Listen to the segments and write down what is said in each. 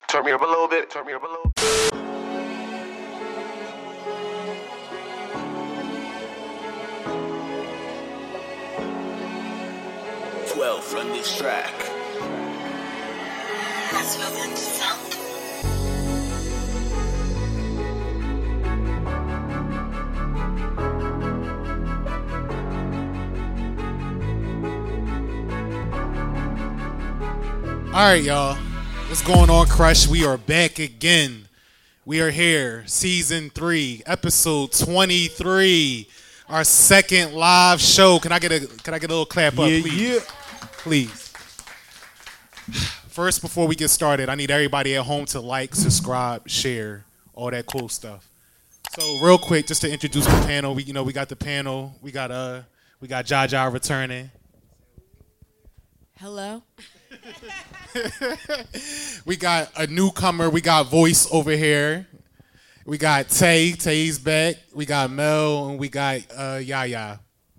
Turn me up a little bit. Turn me up a little bit. 12 run this track. Let's move into sound. All right, y'all. What's going on, Crush? We are back again. We are here, season 3, episode 23, our second live show. Can I get a little clap up, please? Yeah. Please. First, before we get started, I need everybody at home to like, subscribe, share, all that cool stuff. So, real quick, just to introduce the panel, we got the panel. We got Jaja returning. Hello. We got a newcomer. We got Voice over here. We got Tay. Tay's back. We got Mel, and we got Yaya.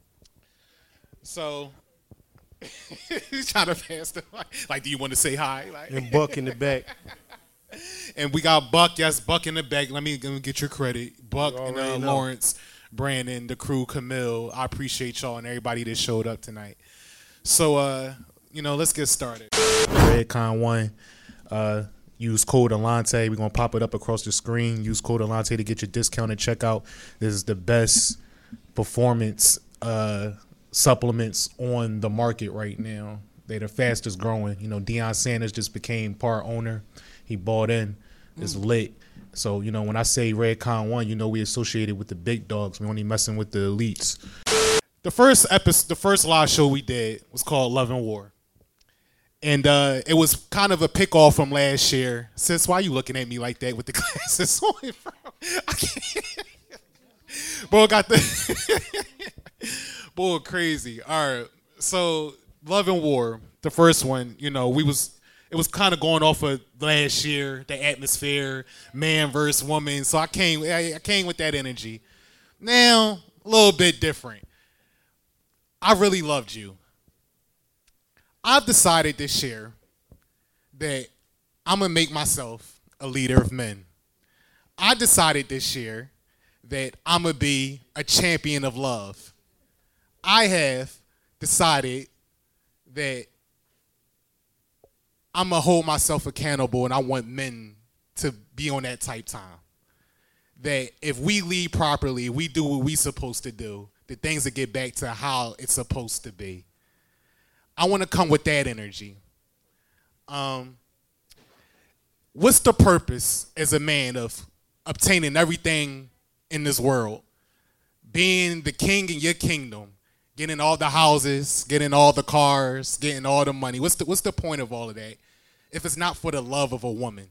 So, he's trying to pass the mic. Like, do you want to say hi? Like, And Buck in the back. and we got Buck. Yes, Buck in the back. Let me get your credit. Buck You and already know. Lawrence, Brandon, the crew, Camille. I appreciate y'all and everybody that showed up tonight. So, let's get started. Redcon 1. Use code Alante. We're going to pop it up across the screen. Use code Alante to get your discount at checkout. This is the best performance supplements on the market right now. They're the fastest growing. Deion Sanders just became part owner. He bought in. It's lit. So, when I say Redcon 1, we associated with the big dogs. We only messing with the elites. The first live show we did was called Love and War. And it was kind of a pick-off from last year. Sis, why are you looking at me like that with the glasses on, bro? I can't. Bro, got the... Boy, crazy. All right. So, Love and War, the first one, it was kind of going off of last year, the atmosphere, man versus woman. So I came with that energy. Now, a little bit different. I really loved you. I've decided this year that I'm going to make myself a leader of men. I decided this year that I'm going to be a champion of love. I have decided that I'm going to hold myself accountable, and I want men to be on that type time. That if we lead properly, we do what we're supposed to do, that things will get back to how it's supposed to be. I want to come with that energy. What's the purpose as a man of obtaining everything in this world? Being the king in your kingdom, getting all the houses, getting all the cars, getting all the money. What's the point of all of that if it's not for the love of a woman?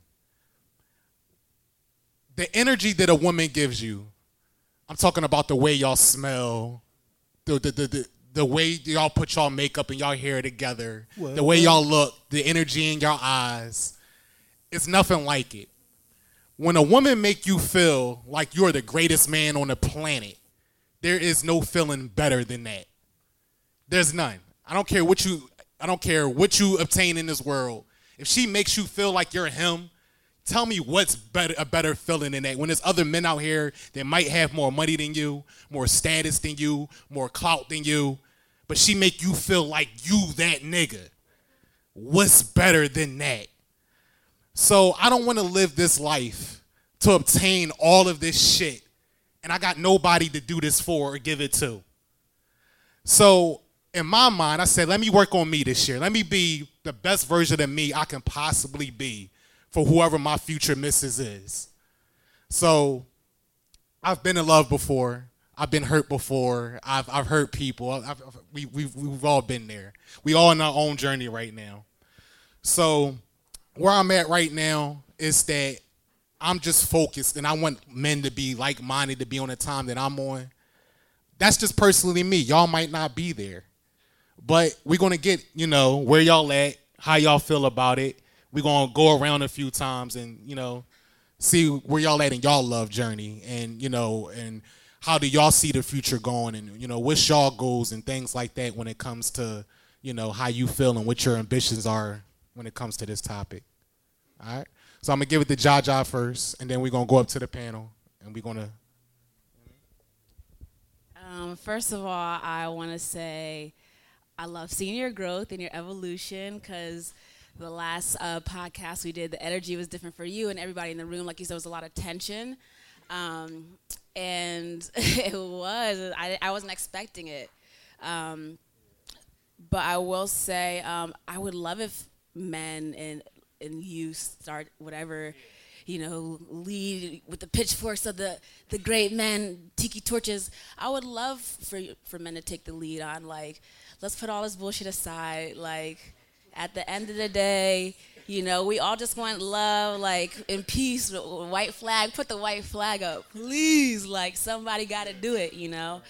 The energy that a woman gives you, I'm talking about the way y'all smell, the way y'all put y'all makeup and y'all hair together, the way y'all look, the energy in your eyes, it's nothing like it. When a woman make you feel like you're the greatest man on the planet, there is no feeling better than that. There's none. I don't care what you obtain in this world. If she makes you feel like you're him, tell me what's a better feeling than that. When there's other men out here that might have more money than you, more status than you, more clout than you, but she make you feel like you that nigga. What's better than that? So I don't want to live this life to obtain all of this shit, and I got nobody to do this for or give it to. So in my mind, I said, let me work on me this year. Let me be the best version of me I can possibly be for whoever my future missus is. So I've been in love before. I've been hurt before. I've hurt people. We've all been there. We all in our own journey right now. So where I'm at right now is that I'm just focused, and I want men to be like-minded, to be on the time that I'm on. That's just personally me. Y'all might not be there. But we're going to get, where y'all at, how y'all feel about it. We're going to go around a few times and, see where y'all at in y'all love journey and, and how do y'all see the future going and, what's y'all goals and things like that when it comes to, how you feel and what your ambitions are when it comes to this topic. All right? So I'm gonna give it to Jaja first, and then we're gonna go up to the panel, and we're gonna. First of all, I want to say I love seeing your growth and your evolution because the last podcast we did, the energy was different for you and everybody in the room. Like you said, there was a lot of tension. And it was. I wasn't expecting it. But I will say I would love if men and youth start whatever, lead with the pitchforks of the great men, tiki torches. I would love for men to take the lead on, like, let's put all this bullshit aside. Like, at the end of the day, we all just want love, like, in peace, white flag. Put the white flag up, please. Like, somebody got to do it,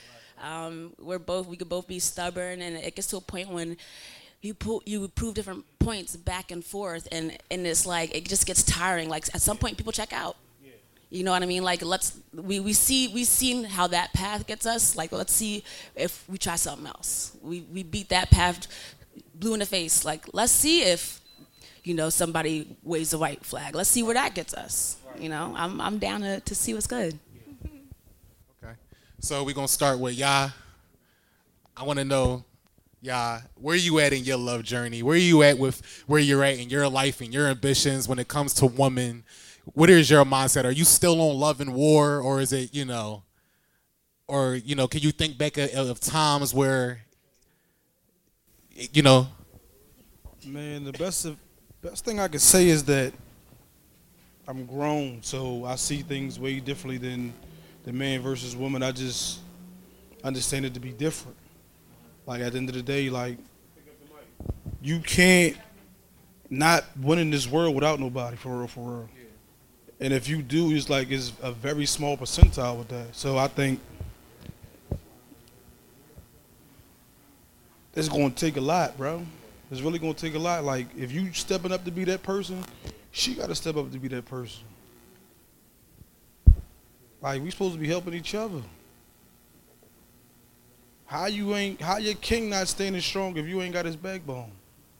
we could both be stubborn, and it gets to a point when you prove different points back and forth, and it's like it just gets tiring. Like, at some point, people check out. You know what I mean? Like, we've seen how that path gets us. Like, let's see if we try something else. We beat that path blue in the face. Like, let's see if somebody waves a white flag. Let's see where that gets us. I'm down to see what's good. Okay, so we're gonna start with Ya. I want to know, Ya, where you at in your love journey? Where you at with where you're at in your life and your ambitions when it comes to women? What is your mindset? Are you still on love and war, or is it, or can you think back of times where, Man, the best thing I could say is that I'm grown, so I see things way differently than the man versus woman. I just understand it to be different. Like, at the end of the day, like, you can't not win in this world without nobody, for real, for real. And if you do, it's a very small percentile with that. So I think it's going to take a lot, bro. It's really going to take a lot. Like, if you stepping up to be that person, she got to step up to be that person. Like, we supposed to be helping each other. How your king not standing strong if you ain't got his backbone?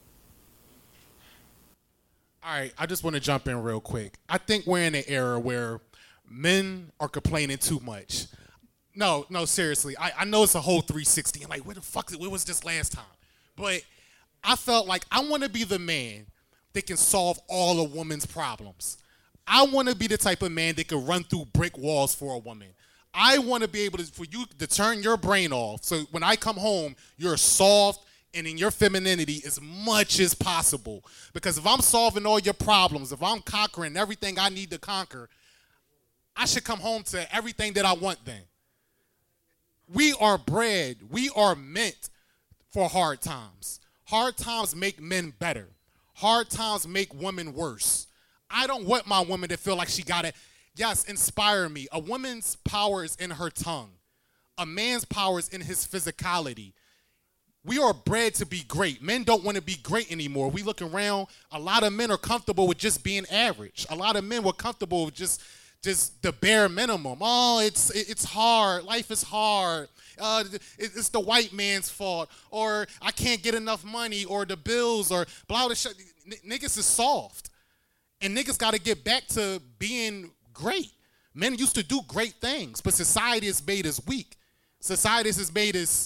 All right, I just want to jump in real quick. I think we're in an era where men are complaining too much. No, seriously. I know it's a whole 360. I'm like, where was this last time? But I felt like I want to be the man that can solve all a woman's problems. I want to be the type of man that can run through brick walls for a woman. I want to be able for you to turn your brain off, so when I come home, you're soft and in your femininity as much as possible. Because if I'm solving all your problems, if I'm conquering everything I need to conquer, I should come home to everything that I want then. We are bred, we are meant for hard times. Hard times make men better. Hard times make women worse. I don't want my woman to feel like she got it. Yes, inspire me. A woman's power is in her tongue. A man's power is in his physicality. We are bred to be great. Men don't want to be great anymore. We look around, a lot of men are comfortable with just being average. A lot of men were comfortable with just the bare minimum. Oh, it's hard. Life is hard. It's the white man's fault. Or I can't get enough money, or the bills, or blah, blah, blah. Niggas is soft. And niggas got to get back to being great. Men used to do great things, but society has made us weak. Society has made us.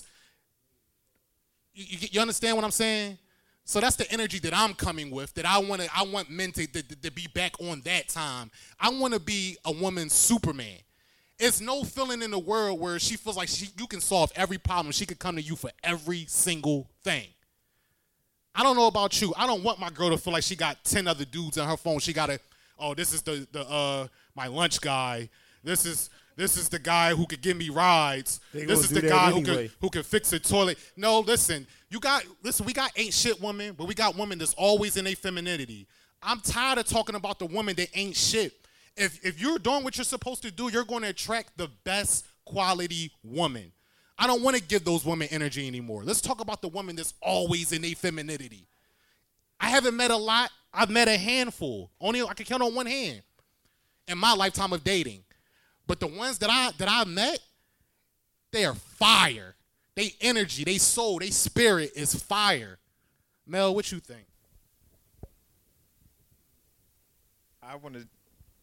You understand what I'm saying? So that's the energy that I'm coming with. That I want men to be back on that time. I want to be a woman's Superman. It's no feeling in the world where she feels like you can solve every problem. She could come to you for every single thing. I don't know about you. I don't want my girl to feel like she got 10 other dudes on her phone. She got this is the my lunch guy. This is the guy who could give me rides. This is the guy who can fix a toilet. No, listen. We got ain't shit women, but we got women that's always in their femininity. I'm tired of talking about the woman that ain't shit. If you're doing what you're supposed to do, you're going to attract the best quality woman. I don't want to give those women energy anymore. Let's talk about the woman that's always in their femininity. I haven't met a lot. I've met a handful. Only I can count on one hand in my lifetime of dating. But the ones that I met, they are fire. They energy, they soul, they spirit is fire. Mel, what you think? I want to.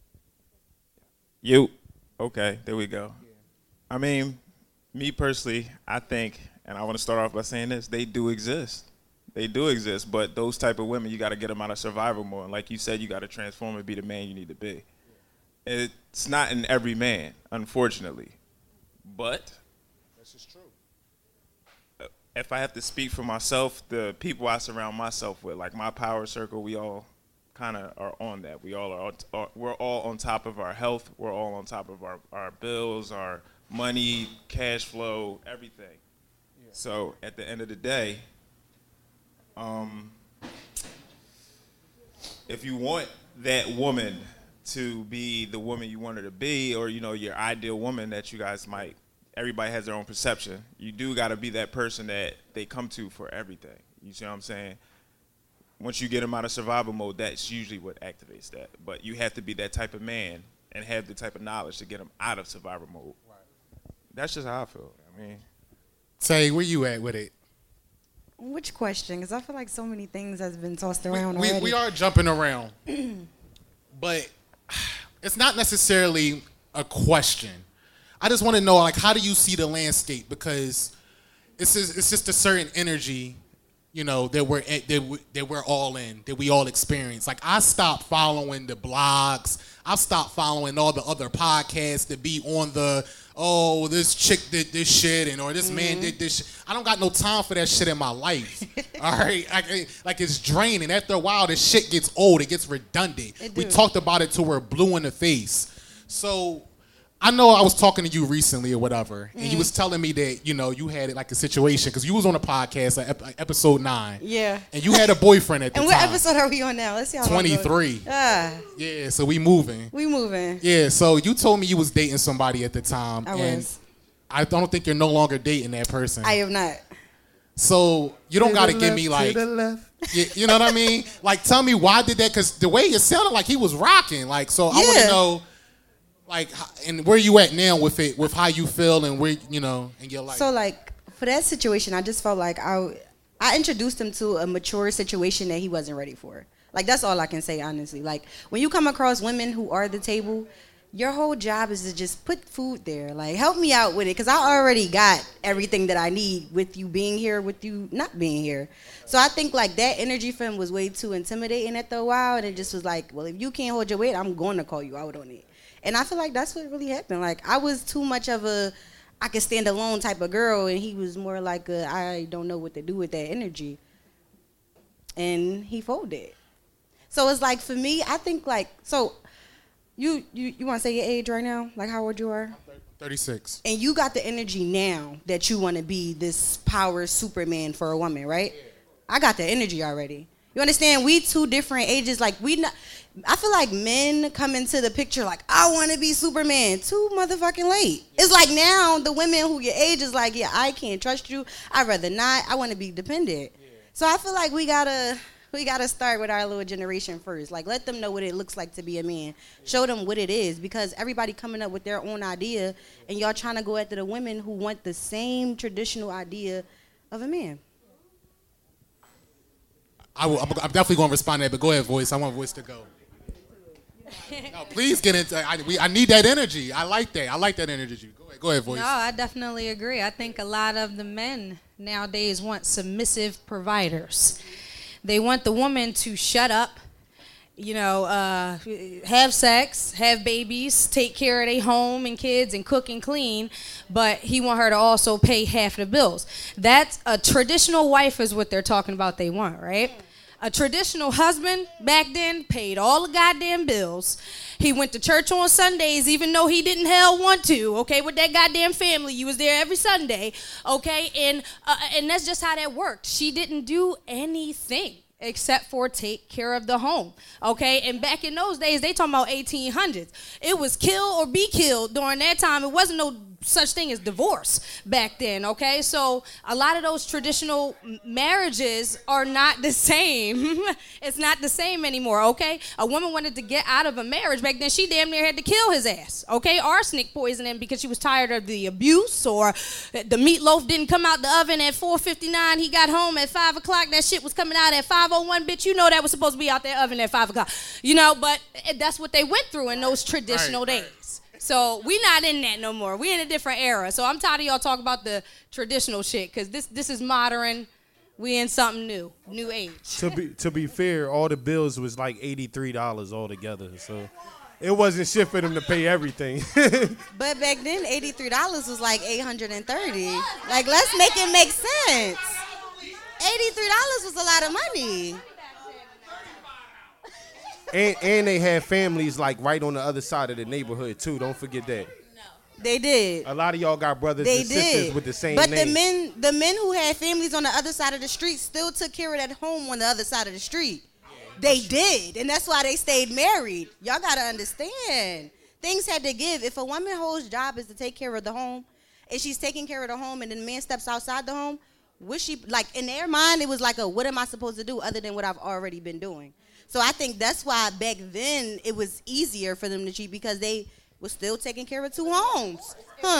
You, okay? There we go. I mean, me personally, I think, and I want to start off by saying this: they do exist. They do exist, but those type of women, you got to get them out of survival mode. And like you said, you got to transform and be the man you need to be. It's not in every man, unfortunately, but This is true. if I have to speak for myself, the people I surround myself with, like my power circle, we all kind of are on that. We all are. We're all on top of our health. We're all on top of our bills, our money, cash flow, everything. Yeah. So at the end of the day, if you want that woman to be the woman you want her to be, or your ideal woman that you guys might. Everybody has their own perception. You do got to be that person that they come to for everything. You see what I'm saying? Once you get them out of survival mode, that's usually what activates that. But you have to be that type of man and have the type of knowledge to get them out of survival mode. Right. That's just how I feel. I mean, Tay, where you at with it? Which question? Because I feel like so many things has been tossed around already. We are jumping around, but it's not necessarily a question. I just want to know, like, how do you see the landscape? Because it's just a certain energy, that we're all in, that we all experience. Like, I stopped following the blogs. I've stopped following all the other podcasts that be on this chick did this shit or this man did this shit. I don't got no time for that shit in my life. All right? Like, it's draining. After a while, this shit gets old. It gets redundant. We talked about it till we're blue in the face. So I know I was talking to you recently or whatever, and you was telling me that, you had it like a situation, because you was on a podcast, like episode 9. Yeah. And you had a boyfriend at the time. time. And what episode are we on now? Let's see how 23. Yeah, so we moving. Yeah, so you told me you was dating somebody at the time. I was. I don't think you're no longer dating that person. I am not. So you don't got to give me like, you know what I mean? Like, tell me why did that, because the way it sounded like he was rocking. Like, so I want to know. Like, and where you at now with it, with how you feel and where, in your life? So, like, for that situation, I just felt like I introduced him to a mature situation that he wasn't ready for. Like, that's all I can say, honestly. Like, when you come across women who are the table, your whole job is to just put food there. Like, help me out with it, because I already got everything that I need with you being here, with you not being here. So I think, like, that energy for him was way too intimidating after a while, and it just was like, well, if you can't hold your weight, I'm going to call you out on it. And I feel like that's what really happened. Like, I was too much of I can stand alone type of girl, and he was more like I don't know what to do with that energy. And he folded. So it's like, for me, I think, like, so you want to say your age right now? Like, how old you are? 36. And you got the energy now that you want to be this power Superman for a woman, right? Yeah. I got the energy already. You understand? We two different ages. Like, I feel like men come into the picture like, I want to be Superman. Too motherfucking late. It's like now the women who your age is like, yeah, I can't trust you. I'd rather not. I want to be dependent. Yeah. So I feel like we gotta start with our little generation first. Like, let them know what it looks like to be a man. Show them what it is, because everybody coming up with their own idea, and y'all trying to go after the women who want the same traditional idea of a man. I'm definitely going to respond to that, but go ahead, Voice. I want Voice to go. No, please get into it. I need that energy. I like that. I like that energy. Go ahead, Voice. No, I definitely agree. I think a lot of the men nowadays want submissive providers. They want the woman to shut up, have sex, have babies, take care of their home and kids, and cook and clean, but he want her to also pay half the bills. That's a traditional wife is what they're talking about they want, right? A traditional husband back then paid all the goddamn bills. He went to church on Sundays even though he didn't want to, okay, with that goddamn family. You was there every Sunday, okay, and that's just how that worked. She didn't do anything except for take care of the home, okay? And back in those days, they talking about 1800s. It was kill or be killed during that time. It wasn't no such thing as divorce back then, okay? So a lot of those traditional marriages are not the same. It's not the same anymore, okay? A woman wanted to get out of a marriage back then, she damn near had to kill his ass, okay? Arsenic poison him because she was tired of the abuse, or the meatloaf didn't come out the oven at 4:59, he got home at 5 o'clock, that shit was coming out at 5:01, bitch, you know that was supposed to be out that oven at 5 o'clock, you know, but that's what they went through in those traditional days. So we not in that no more. We in a different era. So I'm tired of y'all talking about the traditional shit, because this is modern. We in something new age. To be fair, all the bills was like $83 altogether. So it wasn't shit for them to pay everything. But back then, $83 was like $830. Like, let's make it make sense. $83 was a lot of money. And they had families like right on the other side of the neighborhood too. Don't forget that. They did. A lot of y'all got brothers and sisters with the same but name. the men who had families on the other side of the street still took care of that home on the other side of the street. They did, and that's why they stayed married. Y'all gotta understand. Things had to give. If a woman whose job is to take care of the home, and she's taking care of the home, and then the man steps outside the home, like in their mind, it was like what am I supposed to do other than what I've already been doing? So I think that's why back then it was easier for them to cheat, because they was still taking care of two homes.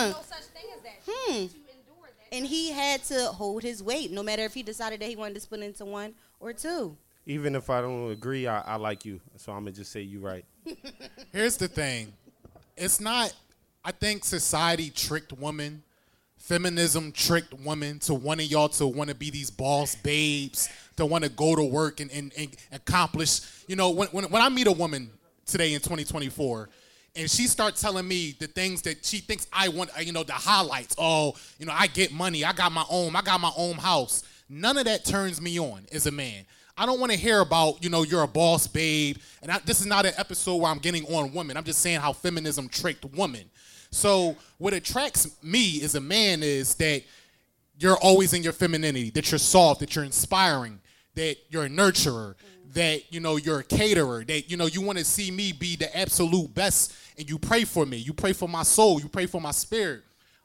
And he had to hold his weight, no matter if he decided that he wanted to split into one or two. Even if I don't agree, I like you. So I'm going to just say you right. Here's the thing. It's not, I think society tricked women. Feminism tricked women to wanting y'all to want to be these boss babes, to want to go to work and accomplish. You know, when I meet a woman today in 2024, and she starts telling me the things that she thinks I want, you know, the highlights. Oh, you know, I get money. I got my own house. None of that turns me on as a man. I don't want to hear about, you know, you're a boss babe. And this is not an episode where I'm getting on women. I'm just saying how feminism tricked women. So what attracts me as a man is that you're always in your femininity, that you're soft, that you're inspiring, that you're a nurturer, that, you know, you're a caterer, that, you know, you want to see me be the absolute best, and you pray for me. You pray for my soul. You pray for my spirit.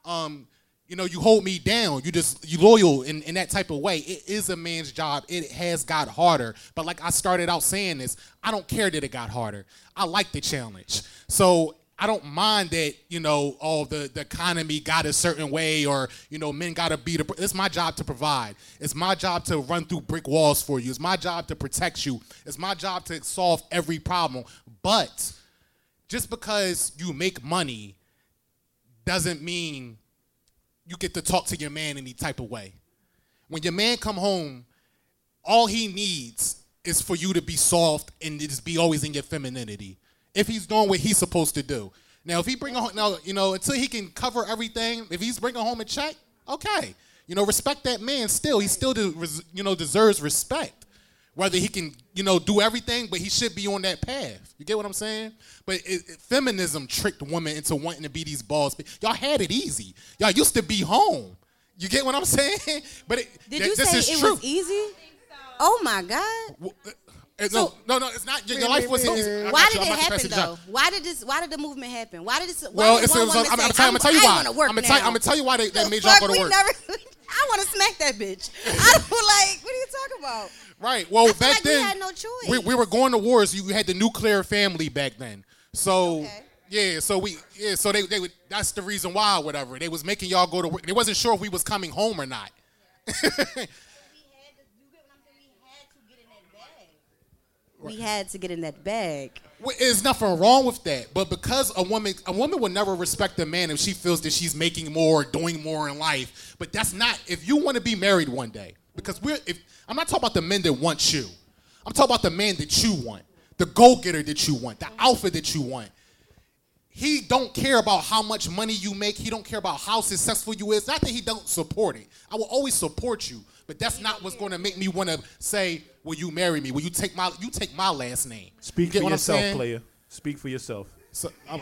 You know, you hold me down. You loyal in that type of way. It is a man's job. It has got harder. But like I started out saying this, I don't care that it got harder. I like the challenge. So I don't mind that, you know, the economy got a certain way, or, you know, men got to be it's my job to provide. It's my job to run through brick walls for you. It's my job to protect you. It's my job to solve every problem. But just because you make money doesn't mean you get to talk to your man any type of way. When your man come home, all he needs is for you to be soft and just be always in your femininity. If he's doing what he's supposed to do. Now, if he bring home, now, you know, until he can cover everything, if he's bringing home a check, okay. You know, respect that man still. He still, you know, deserves respect. Whether he can, you know, do everything, but he should be on that path. You get what I'm saying? But feminism tricked women into wanting to be these balls. Y'all had it easy. Y'all used to be home. You get what I'm saying? But Did you say it was easy? Oh, my God. No, it's not. Your life wasn't easy. Why did it happen though? Why did the movement happen? Why did this? Well, I'm gonna tell you why. I'm gonna tell you why they made y'all go to work. I want to smack that bitch. I don't like. What are you talking about? Right. Well, back like then we had no choice. We were going to wars. You had the nuclear family back then. So yeah. So So they would. That's the reason why. Whatever. They was making y'all go to work. They wasn't sure if we was coming home or not. We had to get in that bag. There's nothing wrong with that, but because a woman would never respect a man if she feels that she's making more, doing more in life. But that's not. If you want to be married one day, because I'm not talking about the men that want you. I'm talking about the man that you want, the go-getter that you want, the alpha that you want. He don't care about how much money you make. He don't care about how successful you is. Not that he don't support it. I will always support you, but that's not what's going to make me want to say, will you marry me? Will you take my last name? Speak for yourself, player. Speak for yourself. So, I'm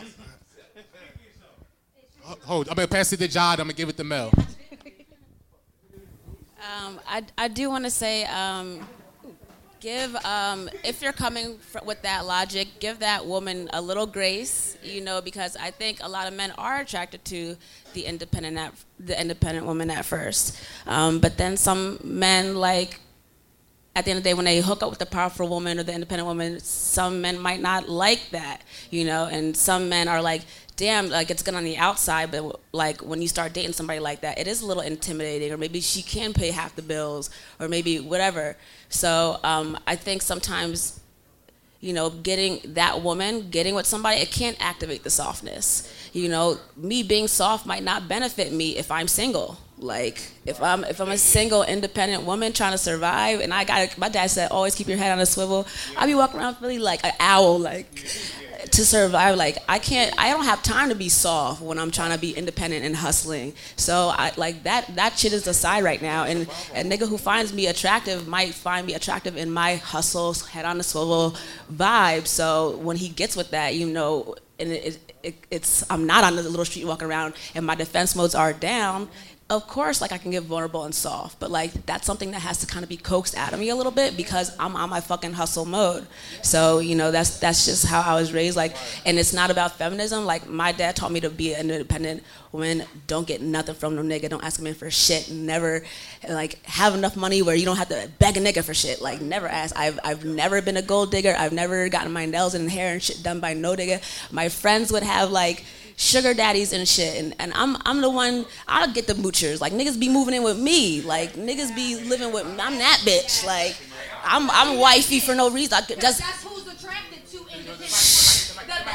going to pass it to Jod. I'm going to give it to Mel. I do want to say Give if you're coming with that logic, give that woman a little grace, because I think a lot of men are attracted to the independent woman at first, but then some men, like, at the end of the day, when they hook up with the powerful woman or the independent woman, some men might not like that, and some men are like, damn, like, it's good on the outside, but like when you start dating somebody like that, it is a little intimidating, or maybe she can pay half the bills, or maybe whatever. So I think sometimes, getting with somebody, it can't activate the softness. Me being soft might not benefit me if I'm single. Like, if I'm a single independent woman trying to survive, and my dad said always keep your head on a swivel. I be walking around really like an owl, like, to survive. Like, I don't have time to be soft when I'm trying to be independent and hustling. So that shit is aside right now, and a nigga who finds me attractive might find me attractive in my hustle, head on the swivel vibe. So when he gets with that, and it's I'm not on the little street walking around and my defense modes are down. Of course, like, I can get vulnerable and soft, but like, that's something that has to kind of be coaxed out of me a little bit because I'm on my fucking hustle mode. So, that's just how I was raised. Like, and it's not about feminism. Like, my dad taught me to be an independent woman. Don't get nothing from no nigga. Don't ask a man for shit. Never, like, have enough money where you don't have to beg a nigga for shit. Like, never ask. I've never been a gold digger. I've never gotten my nails and hair and shit done by no nigga. My friends would have, like, sugar daddies and shit, and I'm the one. I'll get the moochers. Like, niggas be moving in with me. Like, niggas be living with me. I'm that bitch. Like, I'm wifey for no reason. That's who's attracted to independent.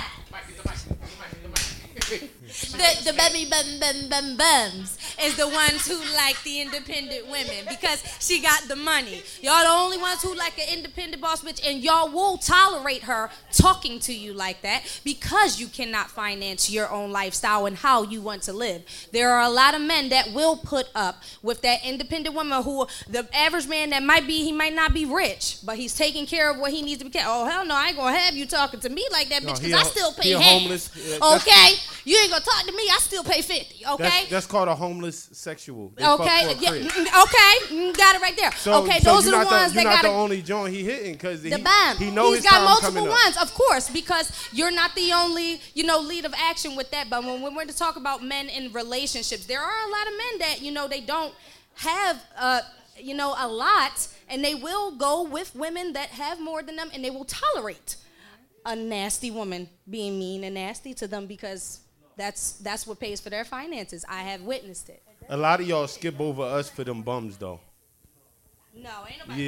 The baby bums is the ones who like the independent women because she got the money. Y'all the only ones who like an independent boss bitch, and y'all will tolerate her talking to you like that because you cannot finance your own lifestyle and how you want to live. There are a lot of men that will put up with that independent woman who the average man that he might not be rich, but he's taking care of what he needs to be. Oh, hell no, I ain't gonna have you talking to me like that, bitch, because I still pay half. Homeless. Okay? You ain't gonna talk to me, I still pay 50, okay? That's called a homeless sexual. They okay, yeah, okay, got it right there. So, okay, so those are the ones that got You're not the only joint he hitting because he knows he's got multiple ones, of course, because you're not the only, lead of action with that. But when we're to talk about men in relationships, there are a lot of men that, they don't have, a lot, and they will go with women that have more than them, and they will tolerate a nasty woman being mean and nasty to them because that's what pays for their finances. I have witnessed it. A lot of y'all skip over us for them bums, though. No, ain't nobody.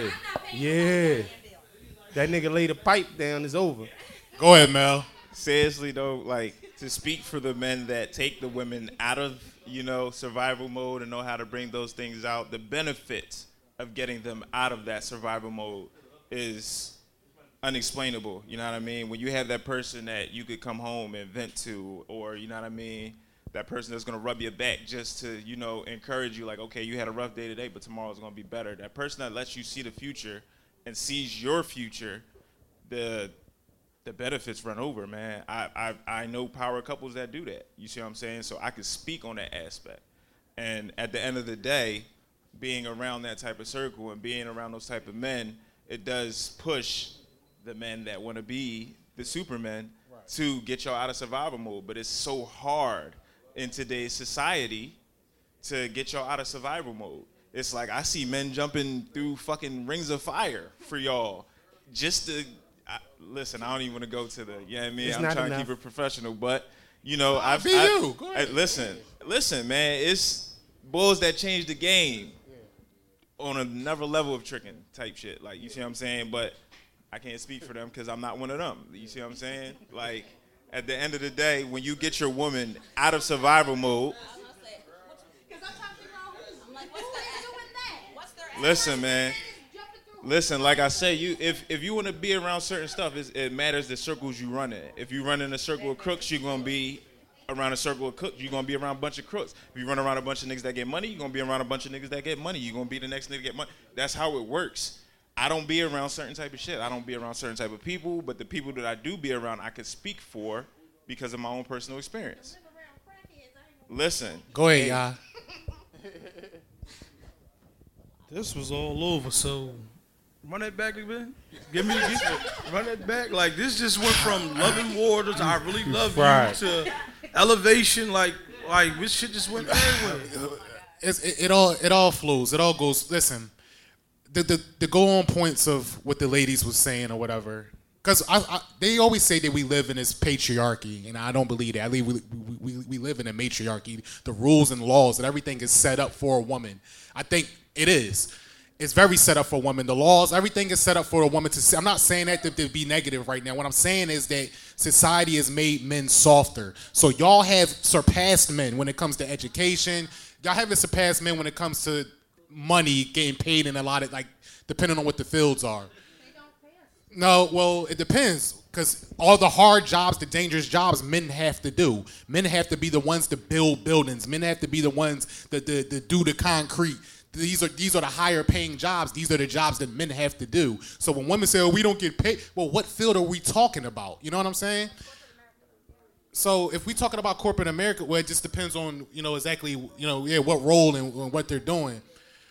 Yeah. That nigga lay the pipe down, is over. Go ahead, Mel. Seriously, though, like, to speak for the men that take the women out of, survival mode and know how to bring those things out, the benefits of getting them out of that survival mode is unexplainable. You know what I mean? When you have that person that you could come home and vent to, or, that person that's going to rub your back just to, encourage you, like, okay, you had a rough day today, but tomorrow's going to be better. That person that lets you see the future and sees your future, the benefits run over, man. I know power couples that do that. You see what I'm saying? So I could speak on that aspect. And at the end of the day, being around that type of circle and being around those type of men, it does push the men that want to be the supermen to get y'all out of survival mode. But it's so hard in today's society to get y'all out of survival mode. It's like I see men jumping through fucking rings of fire for y'all just to listen. I don't even want to go to the, you know what I mean? It's I'm not trying enough. to keep it professional, but Go ahead. listen, man, it's bulls that change the game on another level of tricking type shit. Like, you see what I'm saying? But I can't speak for them because I'm not one of them. You see what I'm saying? Like, at the end of the day, when you get your woman out of survival mode, listen, man. Listen, like I say, if you want to be around certain stuff, it matters the circles you run in. If you run in a circle of crooks, you're gonna be around a circle of crooks. You're gonna be around a bunch of crooks. If you run around a bunch of niggas that get money, you're gonna be around a bunch of niggas that get money. You're gonna be the next nigga to get money. That's how it works. I don't be around certain type of shit. I don't be around certain type of people, but the people that I do be around, I could speak for because of my own personal experience. Listen. Go ahead, y'all. This was all over, so Run that back again. Run that back. Like this just went from loving water to I really love Right. you to elevation. Like this shit just went everywhere. It all flows. It all goes. Listen, the go on points of what the ladies was saying or whatever. Because they always say that we live in this patriarchy, and I don't believe that. I believe we live in a matriarchy. The rules and laws and everything is set up for a woman. I think it is. It's very set up for a woman. The laws, everything is set up for a woman to. I'm not saying that to be negative right now. What I'm saying is that society has made men softer. So y'all have surpassed men when it comes to education. Y'all haven't surpassed men when it comes to money getting paid in a lot of, like, depending on what the fields are. No, well, it depends, because all the hard jobs, the dangerous jobs, men have to do. Men have to be the ones to build buildings. Men have to be the ones that do the concrete. These are the higher paying jobs. These are the jobs that men have to do. So when women say, "Oh, we don't get paid," well, what field are we talking about? You know what I'm saying? So if we're talking about corporate America, well, it just depends on exactly what role and what they're doing.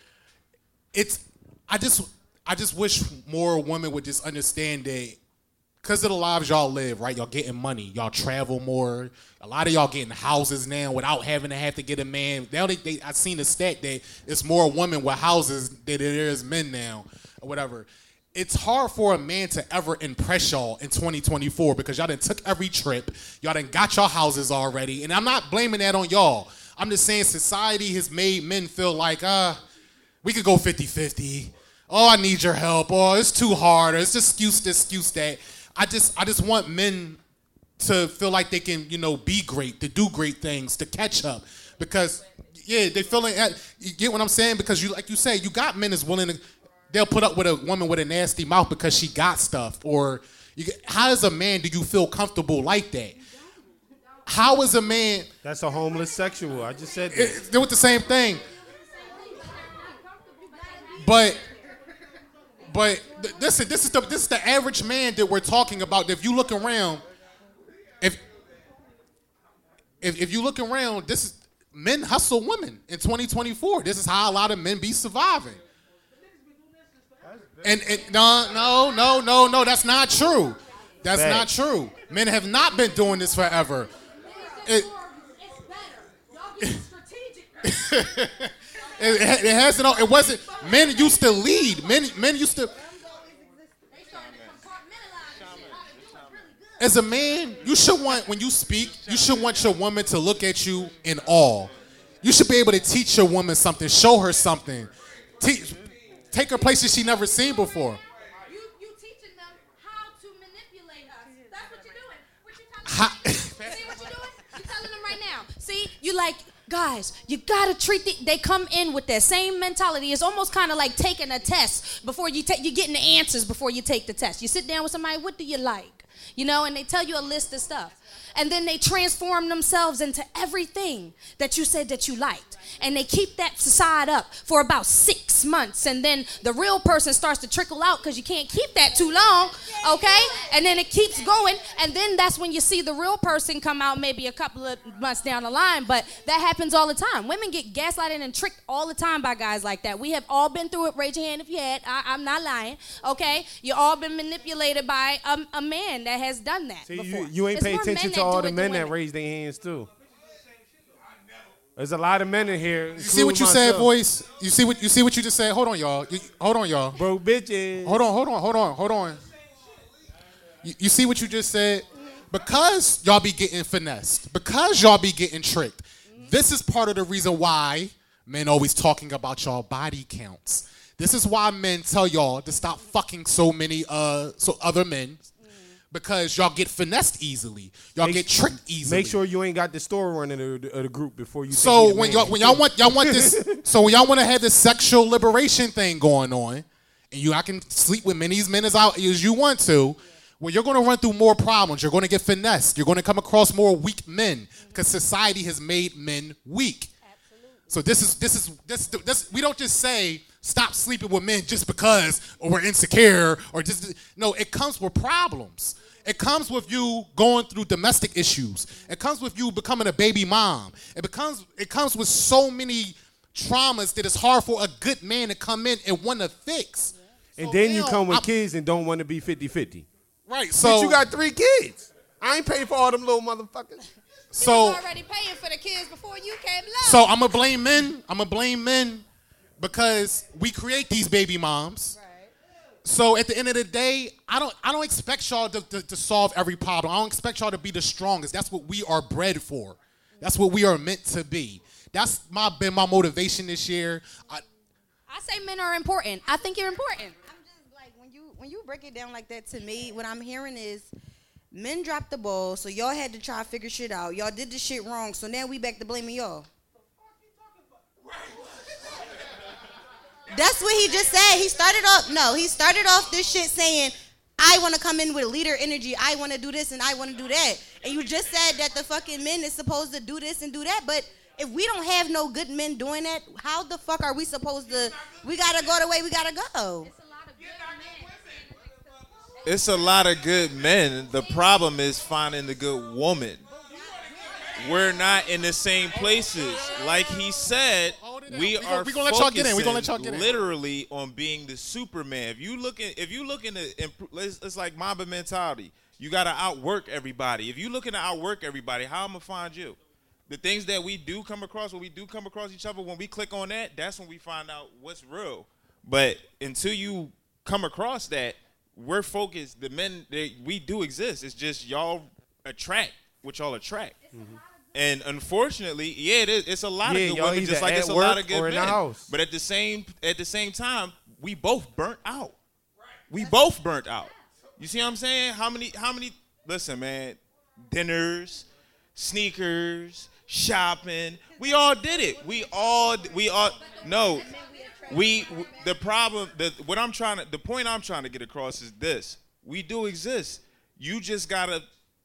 I just wish more women would just understand that because of the lives y'all live, right? Y'all getting money. Y'all travel more. A lot of y'all getting houses now without having to have to get a man. Now I seen a stat that it's more women with houses than there is men now or whatever. It's hard for a man to ever impress y'all in 2024 because y'all done took every trip. Y'all done got your houses already. And I'm not blaming that on y'all. I'm just saying society has made men feel like, we could go 50-50. Oh, I need your help. Oh, it's too hard. Or it's just excuse that. I just want men to feel like they can, be great, to do great things, to catch up. Because, they feeling, you get what I'm saying? Because like you say, you got men that's willing to, they'll put up with a woman with a nasty mouth because she got stuff. Or how as a man do you feel comfortable like that? How is a man? That's a homeless sexual. I just said that. They're with the same thing. But listen, this is the average man that we're talking about. If you look around, if you look around, this is men hustle women in 2024. This is how a lot of men be surviving. And no, that's not true. That's not true. Men have not been doing this forever. It hasn't. It wasn't. Men used to lead. Men used to. As a man, you should want, when you speak, you should want your woman to look at you in awe. You should be able to teach your woman something, show her something, take her places she never seen before. You teaching them how to manipulate us. That's what you're doing. What you see what you're doing? You're telling them right now. See, you like. Guys, you gotta treat they come in with that same mentality. It's almost kind of like taking a test before you're getting the answers before you take the test. You sit down with somebody, what do you like? And they tell you a list of stuff. And then they transform themselves into everything that you said that you liked. And they keep that facade up for about 6 months. And then the real person starts to trickle out because you can't keep that too long, okay? And then it keeps going. And then that's when you see the real person come out maybe a couple of months down the line. But that happens all the time. Women get gaslighted and tricked all the time by guys like that. We have all been through it. Raise your hand if you had. I'm not lying, okay? You all been manipulated by a man that has done that before. You ain't pay attention to all the men that raised their hands too. There's a lot of men in here. You see what you said, voice? You see what you just said? Hold on, y'all. Bro, bitches. Hold on. You see what you just said? Because y'all be getting finessed. Because y'all be getting tricked. This is part of the reason why men always talking about y'all body counts. This is why men tell y'all to stop fucking so many other men. Because y'all get finessed easily. Y'all get tricked easily. Make sure you ain't got the store running of the group before you. So when y'all want this, so when y'all want to have this sexual liberation thing going on, and y'all can sleep with many men as you want to, well, you're going to run through more problems. You're going to get finessed. You're going to come across more weak men because society has made men weak. So this we don't just say stop sleeping with men just because or we're insecure or just no. It comes with problems. It comes with you going through domestic issues. It comes with you becoming a baby mom. It comes with so many traumas that it's hard for a good man to come in and want to fix. And then you now come with I'm- kids and don't want to be 50-50. Right. So So you got 3 kids. I ain't paying for all them little motherfuckers. so already paying for the kids before you came along. so I'm gonna blame men. I'm gonna blame men because we create these baby moms. So at the end of the day, I don't expect y'all to solve every problem. I don't expect y'all to be the strongest. That's what we are bred for. That's what we are meant to be. That's been my motivation this year. I say men are important. I think you're important. I'm just like when you break it down like that, to me, what I'm hearing is men dropped the ball, so y'all had to try to figure shit out. Y'all did the shit wrong, so now we back to blaming y'all. That's what he just said. He started off this shit saying, I want to come in with leader energy. I want to do this and I want to do that. And you just said that the fucking men is supposed to do this and do that. But if we don't have no good men doing that, how the fuck are we supposed to? We got to go the way we got to go. It's a lot of good men. The problem is finding the good woman. We're not in the same places. Like he said, we are we gonna let y'all get in. We gonna let y'all get in. literally on being the Superman. If you looking to improve, it's like Mamba mentality. You gotta outwork everybody. If you looking to outwork everybody, how I'm gonna find you? The things that we do come across, when we do come across each other, when we click on that, that's when we find out what's real. But until you come across that, we're focused. The men, we do exist. It's just y'all attract what y'all attract. Mm-hmm. And unfortunately, yeah, it is. It's a lot of good women, just like it's a lot of good men. House. But at the same time, we both burnt out. We both burnt out. You see what I'm saying? How many? Listen, man. Dinners, sneakers, shopping. We all did it. No. The problem. The point I'm trying to get across is this: we do exist. You just gotta.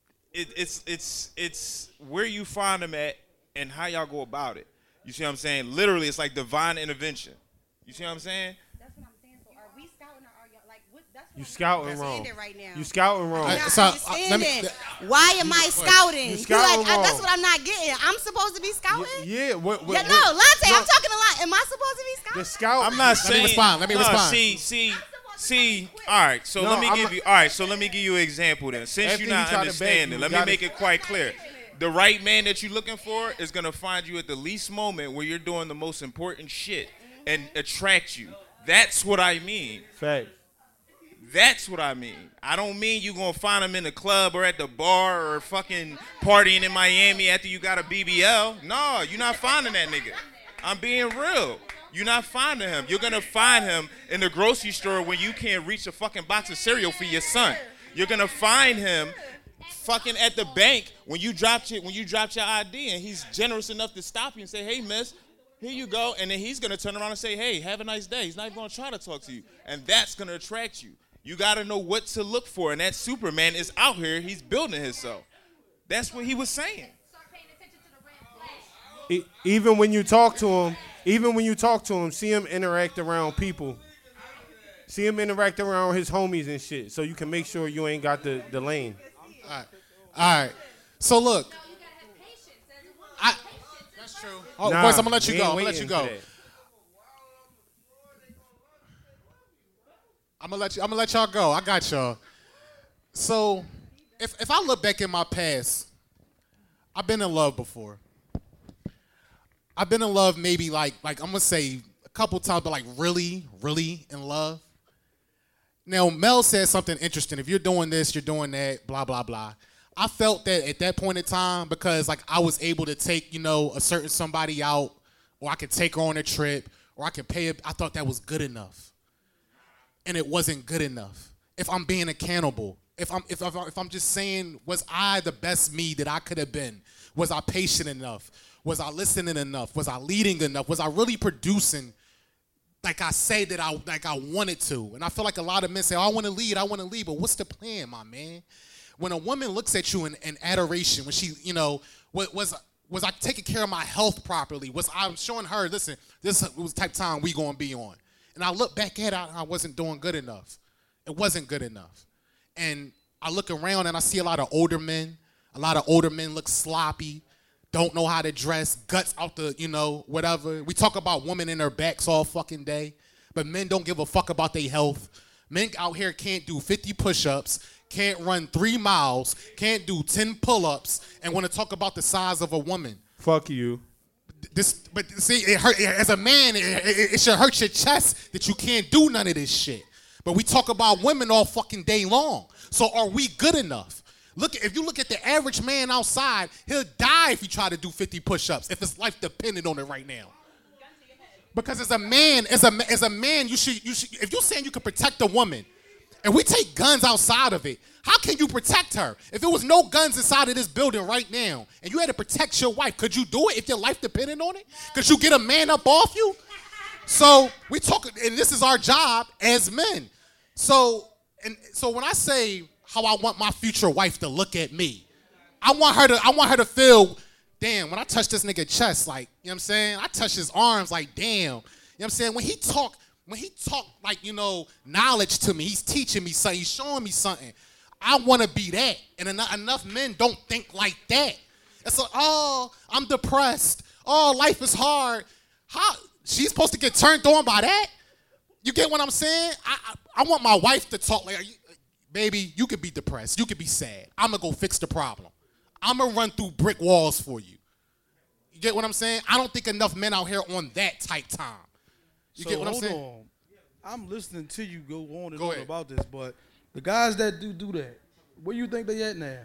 It's where you find them at and how y'all go about it. You see what I'm saying? Literally, it's like divine intervention. You see what I'm saying? That's what I'm saying. So are we scouting or are y'all like what? That's what You scouting wrong. right now. You scouting wrong. I'm not So, understanding. Why am I scouting? You scouting wrong. That's what I'm not getting. I'm supposed to be scouting? Yeah. What, Lante, I'm talking a lot. Am I supposed to be scouting? The scout. I'm not saying. Let me respond. See. All right. So let me give you an example then. Since After you're not you try to understanding, beg, let me make it quite clear. The right man that you're looking for is gonna find you at the least moment where you're doing the most important shit and attract you. That's what I mean. Fact. That's what I mean. I don't mean you gonna find him in the club or at the bar or fucking partying in Miami after you got a BBL. No, you're not finding that nigga. I'm being real. You're not finding him. You're gonna find him in the grocery store when you can't reach a fucking box of cereal for your son. You're gonna find him fucking at the bank when you dropped your ID and he's generous enough to stop you and say, hey, miss, here you go. And then he's gonna turn around and say, hey, have a nice day. He's not even gonna try to talk to you. And that's gonna attract you. You gotta know what to look for. And that Superman is out here. He's building himself. That's what he was saying. Even when you talk to him, see him interact around people. See him interact around his homies and shit, so you can make sure you ain't got the lane. All right. So look, that's true. Oh, Nah, boys, I'm gonna let you we go. ain't I'm gonna let waiting you go. for that. I'm gonna let y'all go. I got y'all. So, if I look back in my past, I've been in love before. I've been in love maybe like I'm gonna say a couple times, but like really, really in love. Now, Mel said something interesting. If you're doing this, you're doing that, blah, blah, blah. I felt that at that point in time because like I was able to take, a certain somebody out, or I could take her on a trip, or I could pay it. I thought that was good enough. And it wasn't good enough. If I'm being accountable, if I'm just saying, was I the best me that I could have been? Was I patient enough? Was I listening enough? Was I leading enough? Was I really producing like I say that I wanted to? And I feel like a lot of men say, oh, I want to lead, but what's the plan, my man? When a woman looks at you in adoration, when she, was I taking care of my health properly? Was I showing her, listen, this was the type of time we gonna be on? And I look back at it, I wasn't doing good enough. It wasn't good enough. And I look around and I see a lot of older men. A lot of older men look sloppy, don't know how to dress, guts out the, whatever. We talk about women in their backs all fucking day, but men don't give a fuck about their health. Men out here can't do 50 push-ups, can't run 3 miles, can't do 10 pull-ups, and want to talk about the size of a woman. Fuck you. But see, it hurt. As a man, it should hurt your chest that you can't do none of this shit. But we talk about women all fucking day long. So are we good enough? If you look at the average man outside, he'll die if he try to do 50 push-ups, if his life depended on it right now. Because as a man, you should. If you're saying you can protect a woman, and we take guns outside of it, how can you protect her? If there was no guns inside of this building right now, and you had to protect your wife, could you do it if your life depended on it? Could you get a man up off you? So we talk, and this is our job as men. So when I say how I want my future wife to look at me, I want her to feel, damn, when I touch this nigga chest, like, you know what I'm saying? I touch his arms, like, damn. You know what I'm saying? When he talk like, you know, knowledge to me, he's teaching me something, he's showing me something. I want to be that. And enough men don't think like that. It's like, oh, I'm depressed. Oh, life is hard. How? She's supposed to get turned on by that? You get what I'm saying? I want my wife to talk like, baby, you could be depressed. You could be sad. I'm going to go fix the problem. I'm going to run through brick walls for you. You get what I'm saying? I don't think enough men out here on that type time. You get what I'm saying? Hold on. I'm listening to you go on and Go on ahead. about this, but the guys that do that, where you think they at now?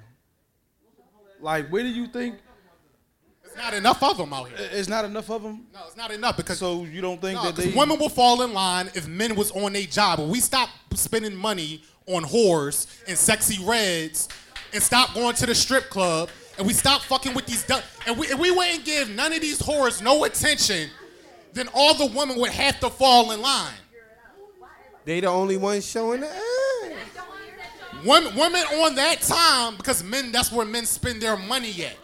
Like, where do you think? It's not enough of them out here. It's not enough of them? No, it's not enough because. So you don't think that 'cause they? women will fall in line if men was on their job. If we stop spending money on whores and sexy reds and stop going to the strip club and we stop fucking with these and we wouldn't give none of these whores no attention, then all the women would have to fall in line. They the only ones showing the ass. Women on that time, because men, that's where men spend their money at.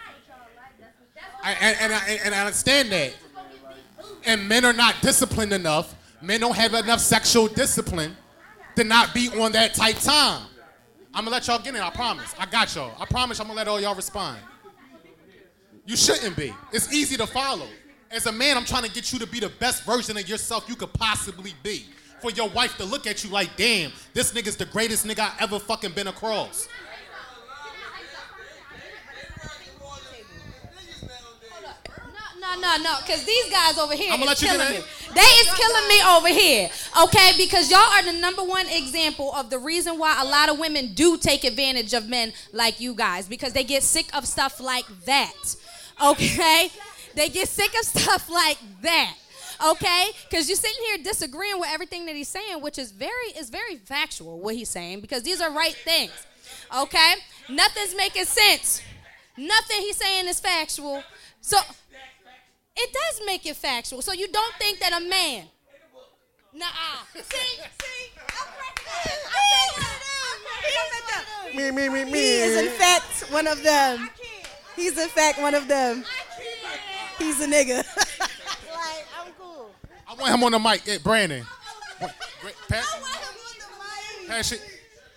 And I understand that. And men are not disciplined enough. Men don't have enough sexual discipline to not be on that type time. I'm gonna let y'all get in, I promise. I got y'all. I promise I'm gonna let all y'all respond. You shouldn't be. It's easy to follow. As a man, I'm trying to get you to be the best version of yourself you could possibly be. For your wife to look at you like, damn, this nigga's the greatest nigga I ever fucking been across. No, because these guys over here I'ma is let you killing get me. in. They is killing me over here, okay? Because y'all are the number one example of the reason why a lot of women do take advantage of men like you guys, because they get sick of stuff like that, okay? They get sick of stuff like that, okay? Because you're sitting here disagreeing with everything that he's saying, which is very factual, what he's saying, because these are right things, okay? Nothing's making sense. Nothing he's saying is factual. So it does make it factual. So you don't think that a man... Nuh-uh. See? He is in fact one of them. He's in fact one of them. He's a nigga. Like, I'm cool. I want him on the mic. Hey, Brandon. Pass it.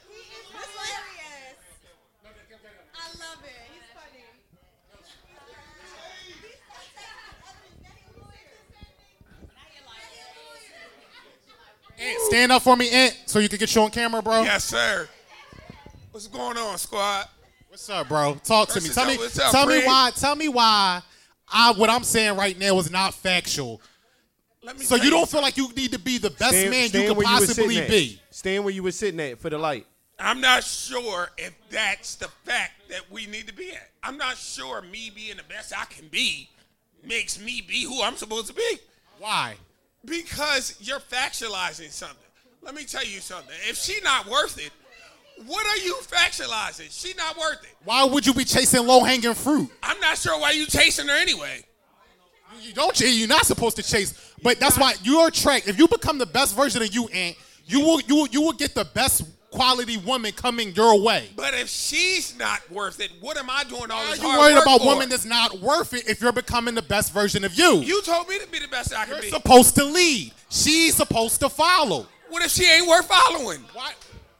Ant, stand up for me, Ant, so you can get you on camera, bro. Yes, sir. What's going on, squad? What's up, bro? Talk to me. What's up, Tell me Fred? why. Tell me why. What I'm saying right now is not factual. So you don't feel like you need to be the best man you could possibly be. Stand where you were sitting at for the light. I'm not sure if that's the fact that we need to be at. I'm not sure me being the best I can be makes me be who I'm supposed to be. Why? Because you're factualizing something. Let me tell you something. If she not worth it, what are you factualizing? She not worth it. Why would you be chasing low-hanging fruit? I'm not sure why you chasing her anyway. You don't chase. You're not supposed to chase. But that's why you're attracted. If you become the best version of you, Ant, you will get the best quality woman coming your way. But if she's not worth it, what am I doing all this Why are hard you worried work about for? woman that's not worth it if you're becoming the best version of you? You told me to be the best I can You're be. supposed to lead. She's supposed to follow. What if she ain't worth following? Why?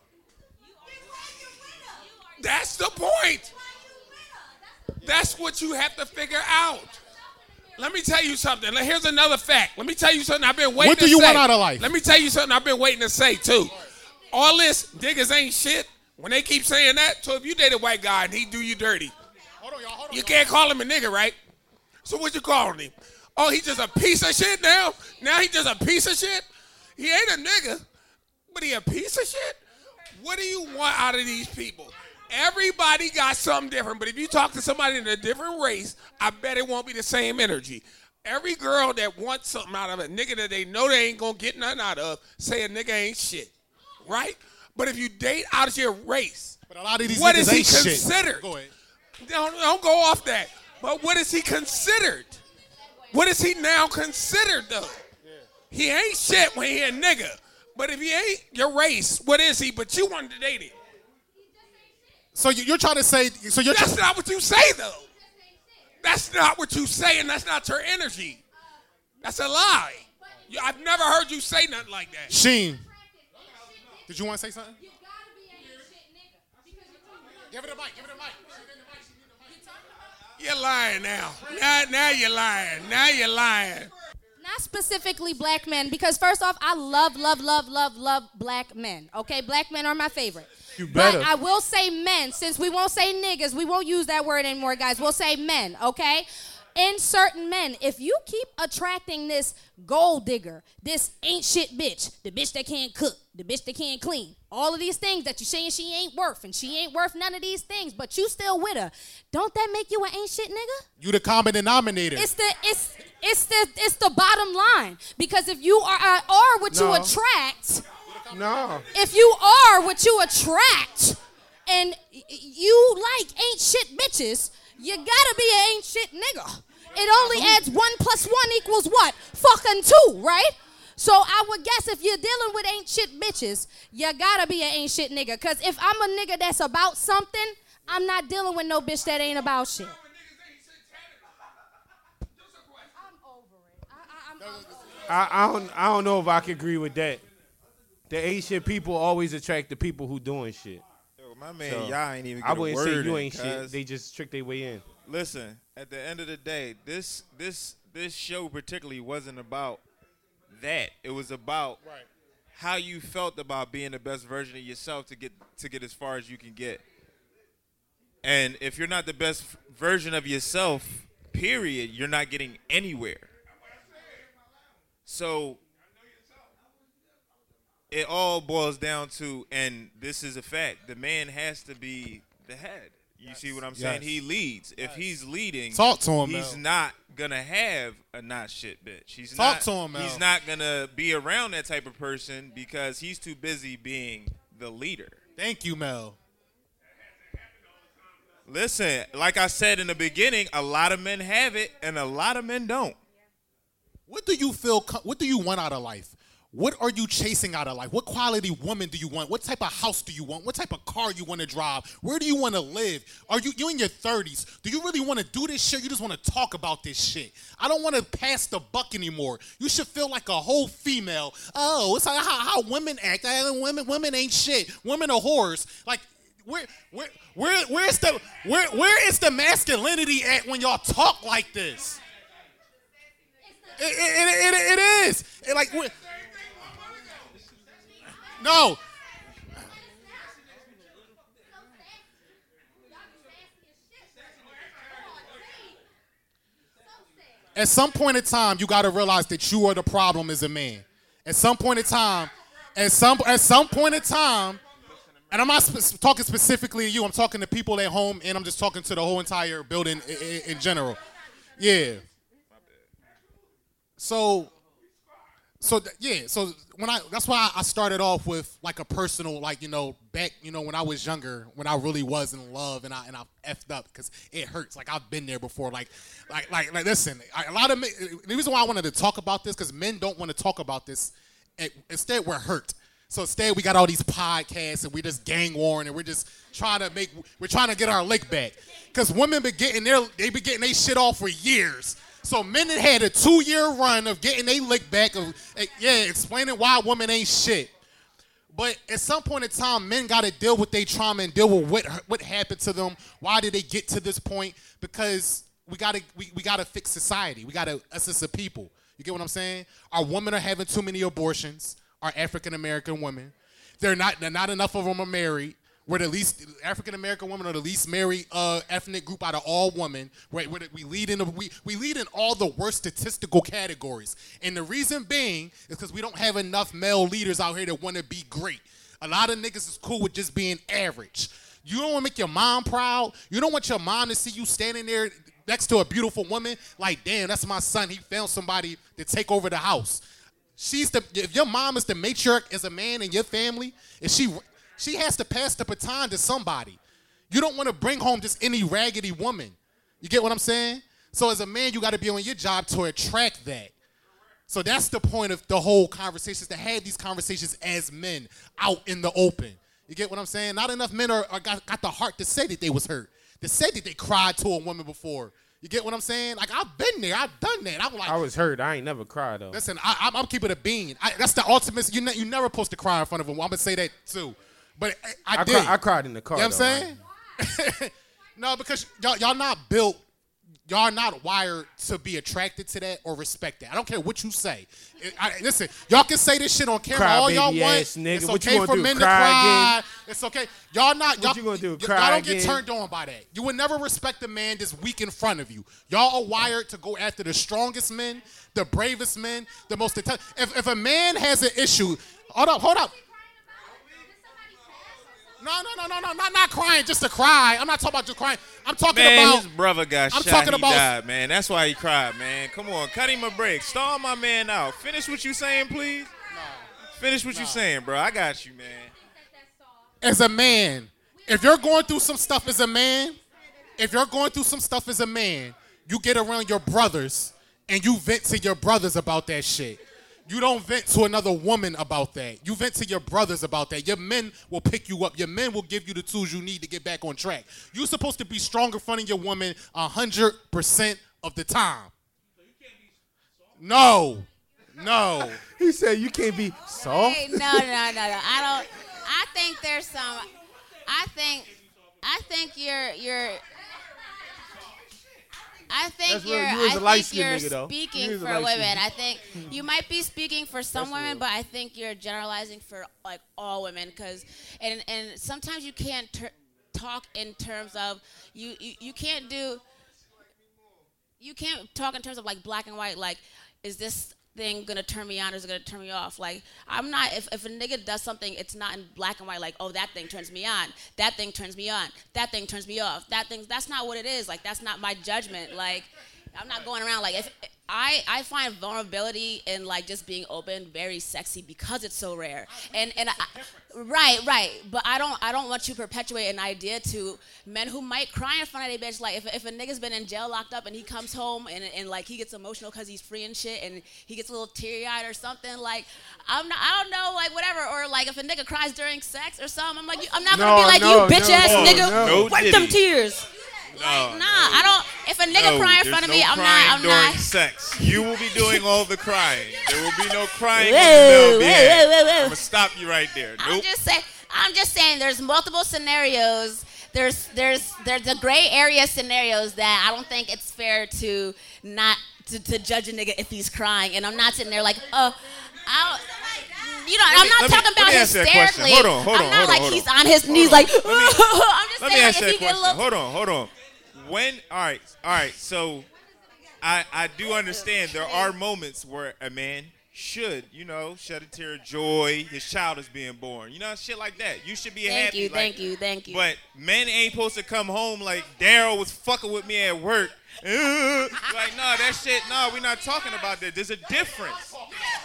That's the point. That's what you have to figure out. Let me tell you something. Here's another fact. Let me tell you something I've been waiting to say. What do you want out of life? Let me tell you something I've been waiting to say, too. all this niggas ain't shit. When they keep saying that, so if you date a white guy and he do you dirty, you can't call him a nigga, right? So what you calling him? Oh, he just a piece of shit now? Now he just a piece of shit? He ain't a nigga, but he a piece of shit? What do you want out of these people? Everybody got something different, but if you talk to somebody in a different race, I bet it won't be the same energy. Every girl that wants something out of a nigga that they know they ain't gonna get nothing out of, say a nigga ain't shit, right? But if you date out of your race, but a lot of these what niggas is he ain't shit. considered? Go ahead. Don't go off that. But what is he considered? What is he now considered, though? He ain't shit when he a nigga. But if he ain't your race, what is he? But you wanted to date him. So you're trying to say... That's not what you say, though. That's not what you say, and that's not your energy. That's a lie. I've never heard you say nothing like that. Sheen, did you want to say something? Give it a mic. Give it a mic. You're lying now. Now you're lying. Now you're lying. Not specifically black men, because first off, I love black men. Okay, black men are my favorite. You better. But I will say men, since we won't say niggas, we won't use that word anymore, guys. We'll say men, okay? In certain men, if you keep attracting this gold digger, this ain't shit bitch, the bitch that can't cook, the bitch that can't clean, all of these things that you saying she ain't worth, and she ain't worth none of these things, but you still with her, don't that make you an ain't shit nigga? You the common denominator. It's the bottom line, because if you are what you attract. No. If you are what you attract, and you like ain't shit bitches, you gotta be an ain't shit nigga. It only adds 1 + 1 = what? Fucking 2, right? So I would guess if you're dealing with ain't shit bitches, you gotta be an ain't shit nigga. Cause if I'm a nigga that's about something, I'm not dealing with no bitch that ain't about shit. I don't know if I can agree with that. The ain't shit people always attract the people who doing shit. Yo, my man, y'all ain't even get I a wouldn't word say you in, ain't shit. They just trick their way in. Listen, at the end of the day, this show particularly wasn't about that. It was about how you felt about being the best version of yourself to get as far as you can get. And if you're not the best version of yourself, period, you're not getting anywhere. So it all boils down to, and this is a fact, the man has to be the head. You see what I'm saying? He leads. If he's leading, talk to him, he's not gonna have a not shit bitch. He's talk to him, He's not gonna be around that type of person because he's too busy being the leader. Thank you, Mel. Listen, like I said in the beginning, a lot of men have it and a lot of men don't. What do you feel? What do you want out of life? What are you chasing out of life? What quality woman do you want? What type of house do you want? What type of car you want to drive? Where do you want to live? Are you in your 30s? Do you really want to do this shit? You just want to talk about this shit. I don't want to pass the buck anymore. You should feel like a whole female. Oh, it's like how women act. Women ain't shit. Women are whores. Like where is the masculinity at when y'all talk like this? It is. No. At some point in time, you got to realize that you are the problem as a man. At some point in time, and I'm not talking specifically to you. I'm talking to people at home, and I'm just talking to the whole entire building in general. Yeah. So that's why I started off with like a personal, like, back, when I was younger, when I really was in love and I effed up because it hurts. Like I've been there before. Like listen, a lot of men, the reason why I wanted to talk about this because men don't want to talk about this. Instead, we're hurt. So instead, we got all these podcasts and we're just gang warring and we're just trying to get our lick back because women been getting their shit off for years. So men that had a 2-year run of getting they lick back of explaining why women ain't shit. But at some point in time, men got to deal with their trauma and deal with what happened to them. Why did they get to this point? Because we gotta fix society. Us as a people. You get what I'm saying? Our women are having too many abortions. Our African American women. They're not enough of them are married. We're the least African American women are the least married ethnic group out of all women. We lead in all the worst statistical categories, and the reason being is because we don't have enough male leaders out here that want to be great. A lot of niggas is cool with just being average. You don't want to make your mom proud. You don't want your mom to see you standing there next to a beautiful woman like, damn, that's my son. He found somebody to take over the house. If your mom is the matriarch as a man in your family, and she has to pass the baton to somebody. You don't want to bring home just any raggedy woman. You get what I'm saying? So as a man, you got to be on your job to attract that. So that's the point of the whole conversation, is to have these conversations as men out in the open. You get what I'm saying? Not enough men got the heart to say that they was hurt, to say that they cried to a woman before. You get what I'm saying? Like, I've been there. I've done that. I'm like, I was hurt. I ain't never cried, though. Listen, I'm keeping it a bean. That's the ultimate. You're never supposed to cry in front of a woman. I'm going to say that, too. But I did. I cried in the car. You know what I'm saying? No, because y'all not built. Y'all not wired to be attracted to that or respect that. I don't care what you say. Listen, y'all can say this shit on camera all y'all want. It's okay for men to cry. It's okay. Y'all not. What you gonna do? Y'all don't get turned on by that. You would never respect a man that's weak in front of you. Y'all are wired to go after the strongest men, the bravest men, the most intelligent. If a man has an issue, hold up. No, not crying just to cry. I'm not talking about just crying. I'm talking about his brother got shot. He died, man. That's why he cried, man. Come on, cut him a break. Stall my man out. Finish what you saying, please. Finish what you saying, bro. I got you, man. As a man, if you're going through some stuff as a man, you get around your brothers and you vent to your brothers about that shit. You don't vent to another woman about that. You vent to your brothers about that. Your men will pick you up. Your men will give you the tools you need to get back on track. You're supposed to be strong in front of your woman 100% of the time. No. He said you can't be soft. Hey, no. I think there's some. I think you're. I think you're speaking for women. I think you might be speaking for some women, but I think you're generalizing for like all women. And sometimes you can't talk in terms of you can't talk in terms of like black and white. Like, is this thing gonna turn me on or is it gonna turn me off? Like, I'm not, if a nigga does something, it's not in black and white, like, oh, that thing turns me on, that thing turns me on, that thing turns me off, that's not what it is. Like, that's not my judgment. Like, I'm not going around like, if I find vulnerability in like just being open very sexy because it's so rare. Right. But I don't want you to perpetuate an idea to men who might cry in front of their bitch. Like if a nigga's been in jail locked up and he comes home and like he gets emotional because he's free and shit and he gets a little teary eyed or something, like I don't know, like whatever. Or like if a nigga cries during sex or something, I'm like, I'm not gonna be like, you bitch ass nigga, wipe them tears. Like, I don't. If a nigga crying in front of me, I'm not. Sex. You will be doing all the crying. There will be no crying. I'm gonna stop you right there. Nope. I'm just saying. There's multiple scenarios. There's the gray area scenarios that I don't think it's fair to not to judge a nigga if he's crying. And I'm not sitting there like, I'm not talking about hysterically. Hold on. I'm not like he's on his knees like. I'm just saying like if you get a little. Hold on. All right. So, I do understand there are moments where a man should, shed a tear of joy. His child is being born. Shit like that. You should be happy. Thank you. But men ain't supposed to come home like Daryl was fucking with me at work. Like, no, that shit. No, we're not talking about that. There's a difference.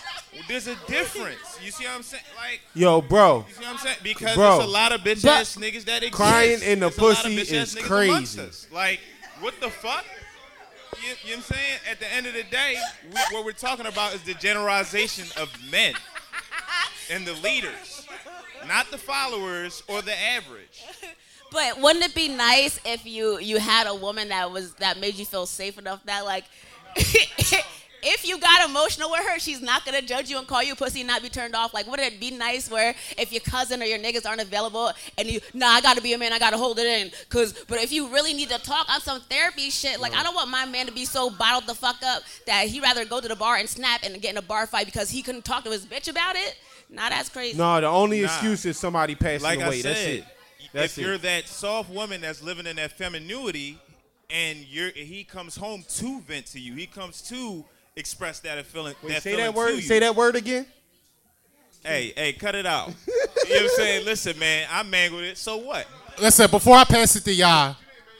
You see what I'm saying? Like, yo, bro. You see what I'm saying? Because there's a lot of bitch ass niggas that exist. Crying in the pussy is crazy. Like, what the fuck? You know what I'm saying? At the end of the day, what we're talking about is the generalization of men and the leaders, not the followers or the average. But wouldn't it be nice if you had a woman that made you feel safe enough that like if you got emotional with her, she's not gonna judge you and call you a pussy and not be turned off? Like, wouldn't it be nice where if your cousin or your niggas aren't available and I gotta be a man, I gotta hold it in, but if you really need to talk on some therapy shit, like I don't want my man to be so bottled the fuck up that he'd rather go to the bar and snap and get in a bar fight because he couldn't talk to his bitch about it. Nah, that's crazy. No, the only excuse is somebody passing Like away. I That's said, it. That's if you're that soft woman that's living in that femininity, and he comes home to vent to you, he comes to express that feeling. Wait, say that word. Say that word again. Hey, cut it out. You know what I'm saying? Listen, man, I mangled it. So what? Listen, before I pass it to y'all,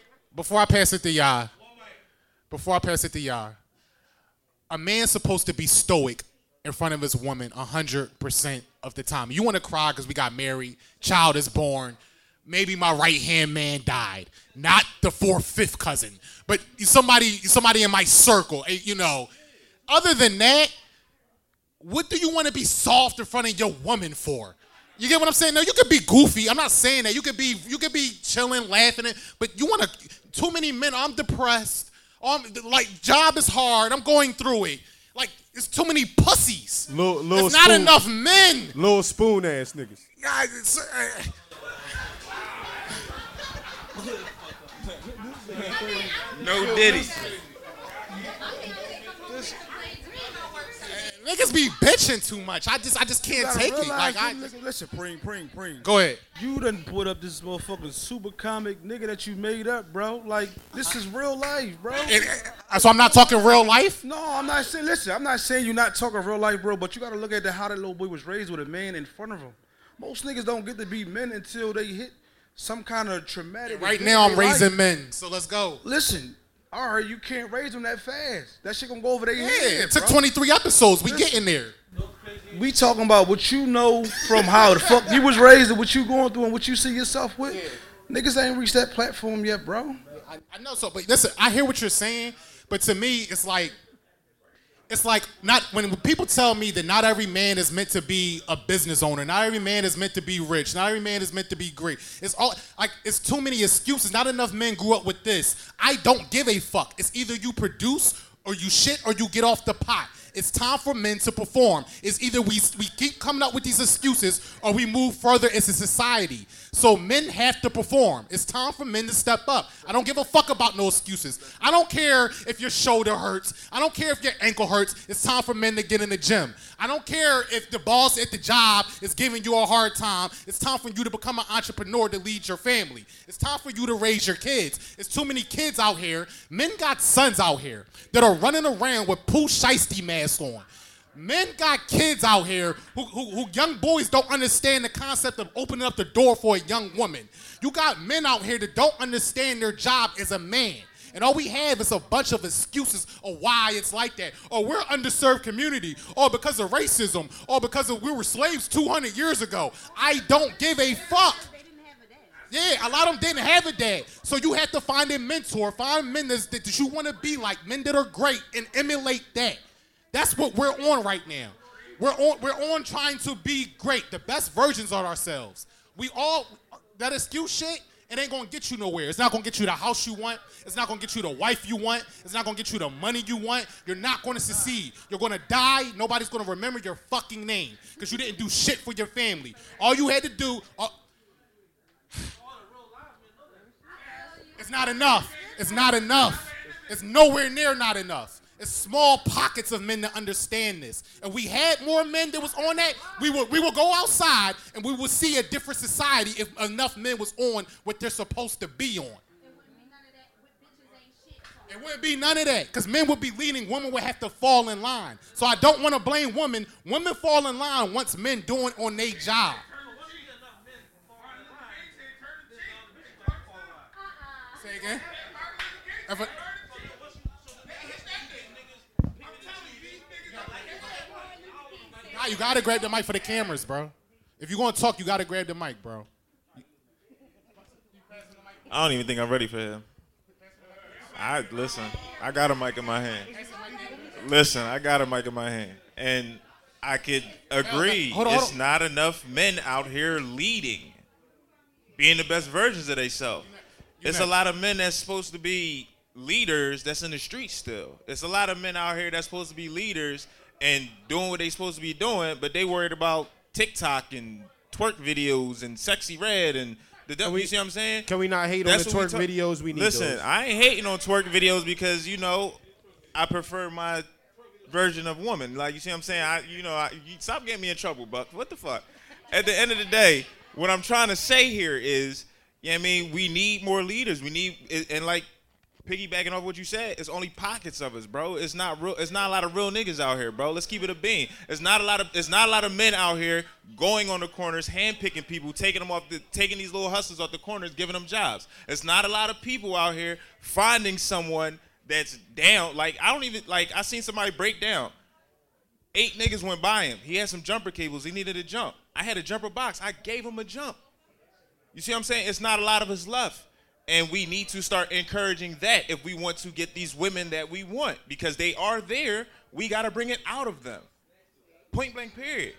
a man's supposed to be stoic in front of his woman 100% of the time. You want to cry because we got married, child is born, maybe my right-hand man died, not the fourth, fifth cousin, but somebody in my circle, you know. Other than that, what do you want to be soft in front of your woman for? You get what I'm saying? No, you could be goofy. I'm not saying that. You could be chilling, laughing, but you want to. Too many men. I'm depressed. Like job is hard. I'm going through it. Like it's too many pussies. There's not enough men. Little spoon ass niggas. No Diddy. Niggas be bitching too much. I just can't take it. Like listen, Preem. Go ahead. You done put up this motherfucking super comic nigga that you made up, bro. Like this is real life, bro. So I'm not talking real life? No, I'm not saying. Listen, I'm not saying you're not talking real life, bro. But you gotta look at how that little boy was raised with a man in front of him. Most niggas don't get to be men until they hit some kind of traumatic. Right now, I'm raising men. So let's go. Listen. All right, you can't raise them that fast. That shit gonna go over their head. Yeah, it took 23 episodes. We getting there. We talking about what you know from how the fuck you was raised and what you going through and what you see yourself with. Yeah. Niggas ain't reached that platform yet, bro. I know so, but listen, I hear what you're saying, but to me, it's like not when people tell me that not every man is meant to be a business owner, not every man is meant to be rich, not every man is meant to be great. It's all like it's too many excuses. Not enough men grew up with this. I don't give a fuck. It's either you produce or you shit or you get off the pot. It's time for men to perform. It's either we keep coming up with these excuses or we move further as a society. So men have to perform. It's time for men to step up. I don't give a fuck about no excuses. I don't care if your shoulder hurts. I don't care if your ankle hurts. It's time for men to get in the gym. I don't care if the boss at the job is giving you a hard time. It's time for you to become an entrepreneur to lead your family. It's time for you to raise your kids. It's too many kids out here. Men got sons out here that are running around with Pooh Shiesty masks on. Men got kids out here who young boys don't understand the concept of opening up the door for a young woman. You got men out here that don't understand their job as a man. And all we have is a bunch of excuses of why it's like that. Or we're underserved community. Or because of racism. Or because we were slaves 200 years ago. I don't give a fuck. Yeah, a lot of them didn't have a dad. So you have to find a mentor. Find men that you want to be like. Men that are great and emulate that. That's what we're on right now. We're on trying to be great, the best versions of ourselves. That excuse shit, it ain't gonna get you nowhere. It's not gonna get you the house you want. It's not gonna get you the wife you want. It's not gonna get you the money you want. You're not gonna succeed. You're gonna die. Nobody's gonna remember your fucking name because you didn't do shit for your family. All you had to do. It's not enough. It's not enough. It's nowhere near not enough. It's small pockets of men that understand this. And we had more men that was on that, we will go outside and we will see a different society if enough men was on what they're supposed to be on. It wouldn't be none of that because men would be leading, women would have to fall in line. So I don't want to blame women. Women fall in line once men doing on their job. Say again? You gotta grab the mic for the cameras, bro. If you're gonna talk, you gotta grab the mic, bro. I don't even think I'm ready for him. Listen, I got a mic in my hand. And I could agree, it's not enough men out here leading, being the best versions of themselves. It's a lot of men that's supposed to be leaders that's in the streets still. It's a lot of men out here that's supposed to be leaders and doing what they supposed to be doing, but they worried about TikTok and twerk videos and Sexy Red and you see what I'm saying? Can we not hate on the twerk videos? We need Listen, those. I ain't hating on twerk videos because, I prefer my version of woman. Like, you see what I'm saying? You stop getting me in trouble, Buck. What the fuck? At the end of the day, what I'm trying to say here is, you know what I mean, we need more leaders. We need, and like, piggybacking off what you said, it's only pockets of us, bro. It's not real. It's not a lot of real niggas out here, bro. Let's keep it a bean. It's not a lot of men out here going on the corners, handpicking people, taking these little hustlers off the corners, giving them jobs. It's not a lot of people out here finding someone that's down. Like, I seen somebody break down. 8 niggas went by him. He had some jumper cables. He needed a jump. I had a jumper box. I gave him a jump. You see what I'm saying? It's not a lot of us left. And we need to start encouraging that if we want to get these women that we want. Because they are there. We got to bring it out of them. Point blank, period.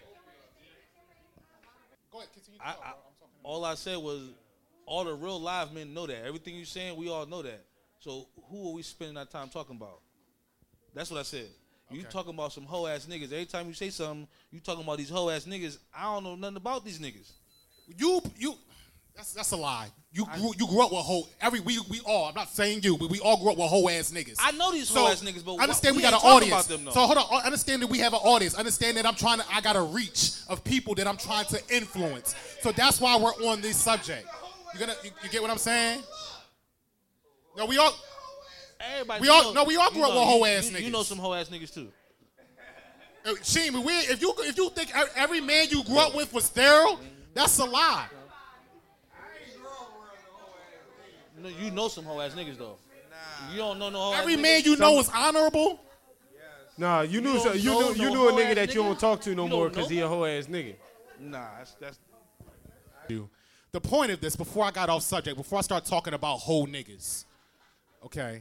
Go ahead, continue. All I said was all the real live men know that. Everything you're saying, we all know that. So who are we spending our time talking about? That's what I said. You talking about some hoe-ass niggas. Every time you say something, you talking about these hoe-ass niggas. I don't know nothing about these niggas. That's a lie. You grew up with we all. I'm not saying you, but we all grew up with hoe ass niggas. I know these hoe ass niggas, but understand we got an audience. About them, so hold on. Understand that we have an audience. Understand that I got a reach of people that I'm trying to influence. So that's why we're on this subject. You get what I'm saying? No, we all. Everybody. We all grew up with hoe ass niggas. You know some hoe ass niggas too. Sheen, if you think every man you grew up with was sterile, that's a lie. You know some hoe ass niggas though. Nah. You don't know no hoe ass niggas. Every man you know is honorable. Nah, you knew a nigga that you don't talk to no more because he a hoe ass nigga. Nah, that's. The point of this, before I got off subject, before I start talking about hoe niggas, okay?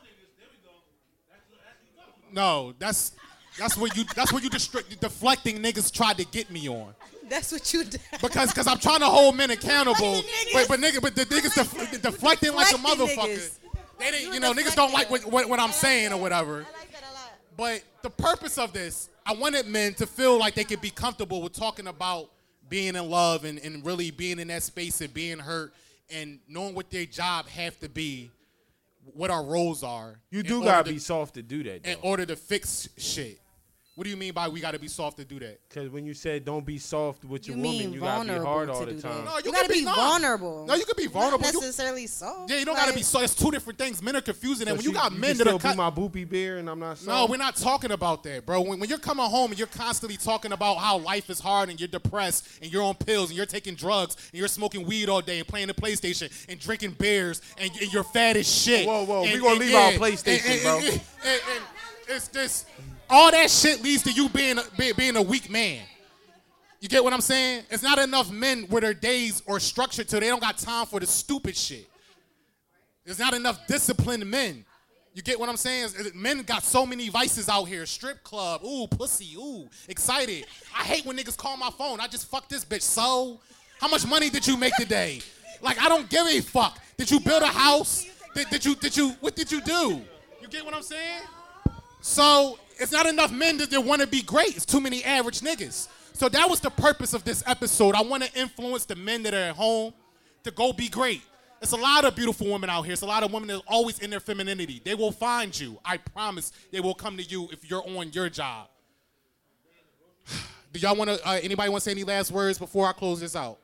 No, that's what you deflecting niggas tried to get me on. That's what you did. Because I'm trying to hold men accountable, but the niggas deflecting like a motherfucker. They didn't, niggas don't like what I'm saying or whatever. I like that a lot. But the purpose of this, I wanted men to feel like they could be comfortable with talking about being in love and really being in that space and being hurt and knowing what their job have to be, what our roles are. You do gotta be soft to do that, though. In order to fix shit. What do you mean by we got to be soft to do that? Because when you said don't be soft with your woman, you got to be hard all the time. No, you got to be vulnerable. No, you can be vulnerable. Not necessarily soft. Yeah, you don't got to be soft. It's two different things. Men are confusing. So and when you got men that are be my boopy bear and I'm not soft. No, we're not talking about that, bro. When you're coming home and you're constantly talking about how life is hard and you're depressed and you're on pills and you're taking drugs and you're smoking weed all day and playing the PlayStation and drinking beers and you're fat as shit. Whoa, we're going to leave our PlayStation, bro. And it's this... All that shit leads to you being a weak man. You get what I'm saying? It's not enough men where their days are structured to they don't got time for the stupid shit. There's not enough disciplined men. You get what I'm saying? Men got so many vices out here. Strip club, ooh, pussy, ooh, excited. I hate when niggas call my phone. I just fucked this bitch. So, how much money did you make today? Like, I don't give a fuck. Did you build a house? What did you do? You get what I'm saying? So, it's not enough men that want to be great. It's too many average niggas. So that was the purpose of this episode. I want to influence the men that are at home to go be great. There's a lot of beautiful women out here. It's a lot of women that are always in their femininity. They will find you. I promise they will come to you if you're on your job. Do y'all want to, anybody want to say any last words before I close this out?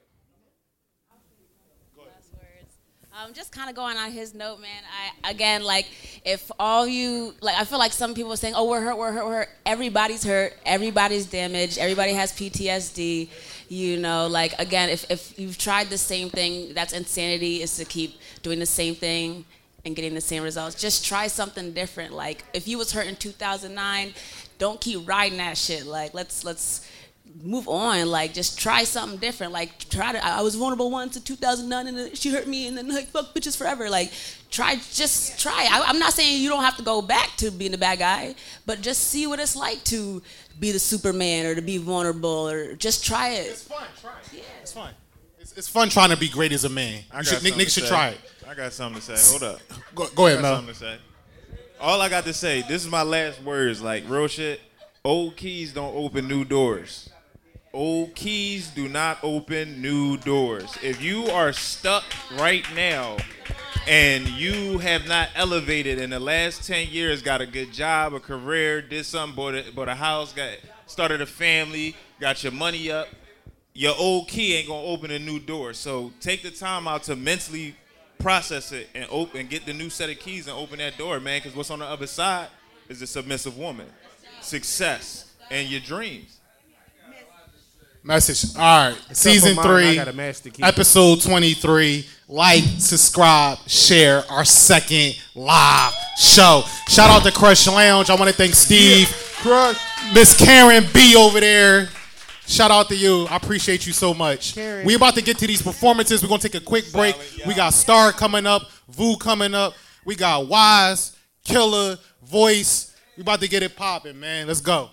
Just kind of going on his note, man. If all you, I feel like some people are saying, oh, we're hurt. Everybody's hurt. Everybody's damaged. Everybody has PTSD. Again, if you've tried the same thing, that's insanity, is to keep doing the same thing and getting the same results. Just try something different. Like, if you was hurt in 2009, don't keep riding that shit. Like, let's move on. Like, just try something different. Like, I was vulnerable once in 2009 and she hurt me and then fuck bitches forever. Like, try. I'm not saying you don't have to go back to being the bad guy, but just see what it's like to be the Superman or to be vulnerable or just try it. It's fun. Try it. Yeah. It's fun. It's fun trying to be great as a man. Niggas should try it. I got something to say. Hold up. Go ahead, Mel. Something to say. All I got to say, this is my last words, like real shit. Old keys don't open new doors. Old keys do not open new doors. If you are stuck right now and you have not elevated in the last 10 years, got a good job, a career, did something, bought a house, started a family, got your money up, your old key ain't gonna open a new door. So take the time out to mentally process it and get the new set of keys and open that door, man, because what's on the other side is a submissive woman, success, and your dreams. Message. All right. Season 3, episode 23. Like, subscribe, share our second live show. Shout out to Crush Lounge. I want to thank Steve. Crush. Miss Karen B over there. Shout out to you. I appreciate you so much. Karen. We about to get to these performances. We're going to take a quick break. We got Star coming up. Vu coming up. We got Wise, Killer, Voice. We about to get it popping, man. Let's go.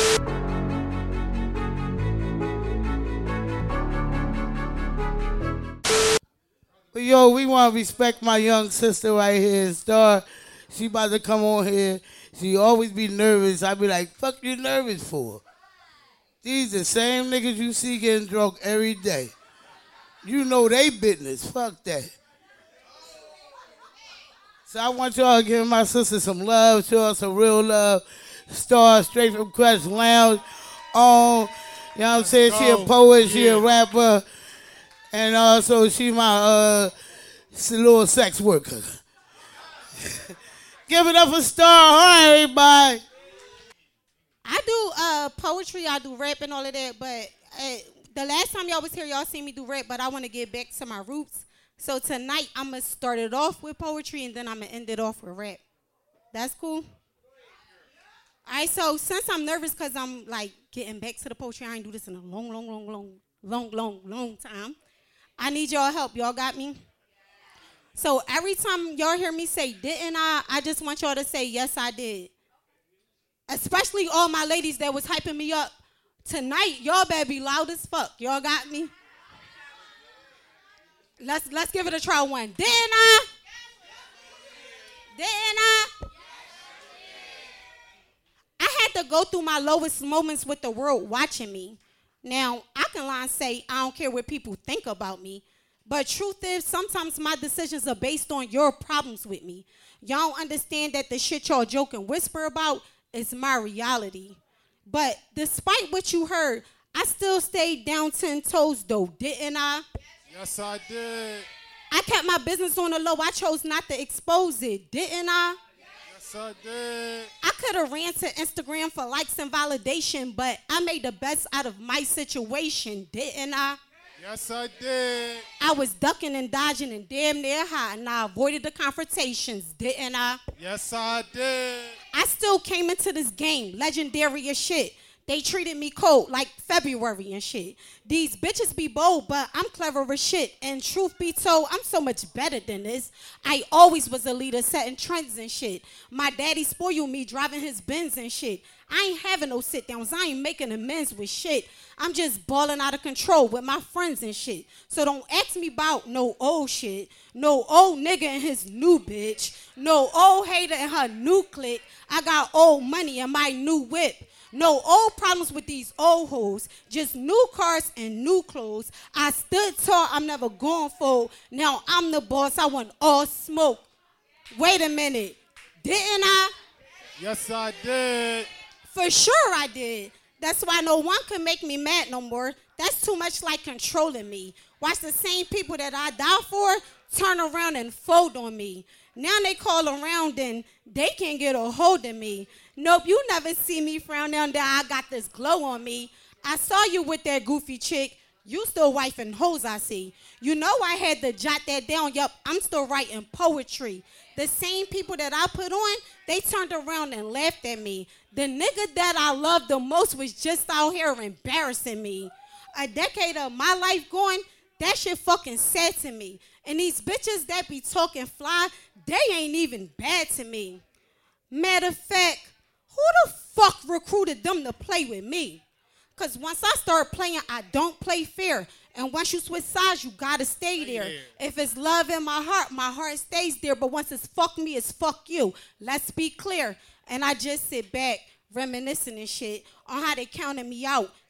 Yo, we want to respect my young sister right here, Star. She about to come on here. She always be nervous. I be like, fuck you nervous for? These the same niggas you see getting drunk every day. You know they business. Fuck that. So I want y'all to give my sister some love. Show her some real love. Star, straight from Crush Lounge. You know what I'm saying? She a poet. She a rapper. And also, she my little sex worker. Give it up for Star. Hi, everybody. I do poetry. I do rap and all of that. But the last time y'all was here, y'all seen me do rap. But I want to get back to my roots. So tonight, I'm going to start it off with poetry. And then I'm going to end it off with rap. That's cool? All right. So since I'm nervous because I'm, like, getting back to the poetry, I ain't do this in a long time. I need y'all help. Y'all got me? So every time y'all hear me say, didn't I just want y'all to say, yes, I did. Especially all my ladies that was hyping me up. Tonight, y'all better be loud as fuck. Y'all got me? Let's give it a try one. Didn't I? Didn't I? I had to go through my lowest moments with the world watching me. Now, I can lie and say, I don't care what people think about me. But truth is, sometimes my decisions are based on your problems with me. Y'all don't understand that the shit y'all joke and whisper about is my reality. But despite what you heard, I still stayed down 10 toes, though, didn't I? Yes, I did. I kept my business on the low. I chose not to expose it, didn't I? Yes, I did. I could have ran to Instagram for likes and validation, but I made the best out of my situation, didn't I? Yes, I did. I was ducking and dodging and damn near high, and I avoided the confrontations, didn't I? Yes, I did. I still came into this game, legendary as shit. They treated me cold like February and shit. These bitches be bold, but I'm clever as shit. And truth be told, I'm so much better than this. I always was a leader, setting trends and shit. My daddy spoiled me, driving his Benz and shit. I ain't having no sit-downs. I ain't making amends with shit. I'm just balling out of control with my friends and shit. So don't ask me about no old shit. No old nigga and his new bitch. No old hater and her new clique. I got old money and my new whip. No old problems with these old hoes. Just new cars and new clothes. I stood tall. I'm never going for. Now I'm the boss. I want all smoke. Wait a minute. Didn't I? Yes, I did. For sure I did. That's why no one can make me mad no more. That's too much like controlling me. Watch the same people that I die for turn around and fold on me. Now they call around and they can't get a hold of me. Nope, you never see me frown down there. I got this glow on me. I saw you with that goofy chick. You still wifing hoes, I see. You know I had to jot that down. Yup, I'm still writing poetry. The same people that I put on, they turned around and laughed at me. The nigga that I loved the most was just out here embarrassing me. A decade of my life going, that shit fucking sad to me. And these bitches that be talking fly, they ain't even bad to me. Matter of fact, who the fuck recruited them to play with me? Because once I start playing, I don't play fair. And once you switch sides, you got to stay there. If it's love in my heart stays there. But once it's fuck me, it's fuck you. Let's be clear. And I just sit back, reminiscing and shit on how they counted me out.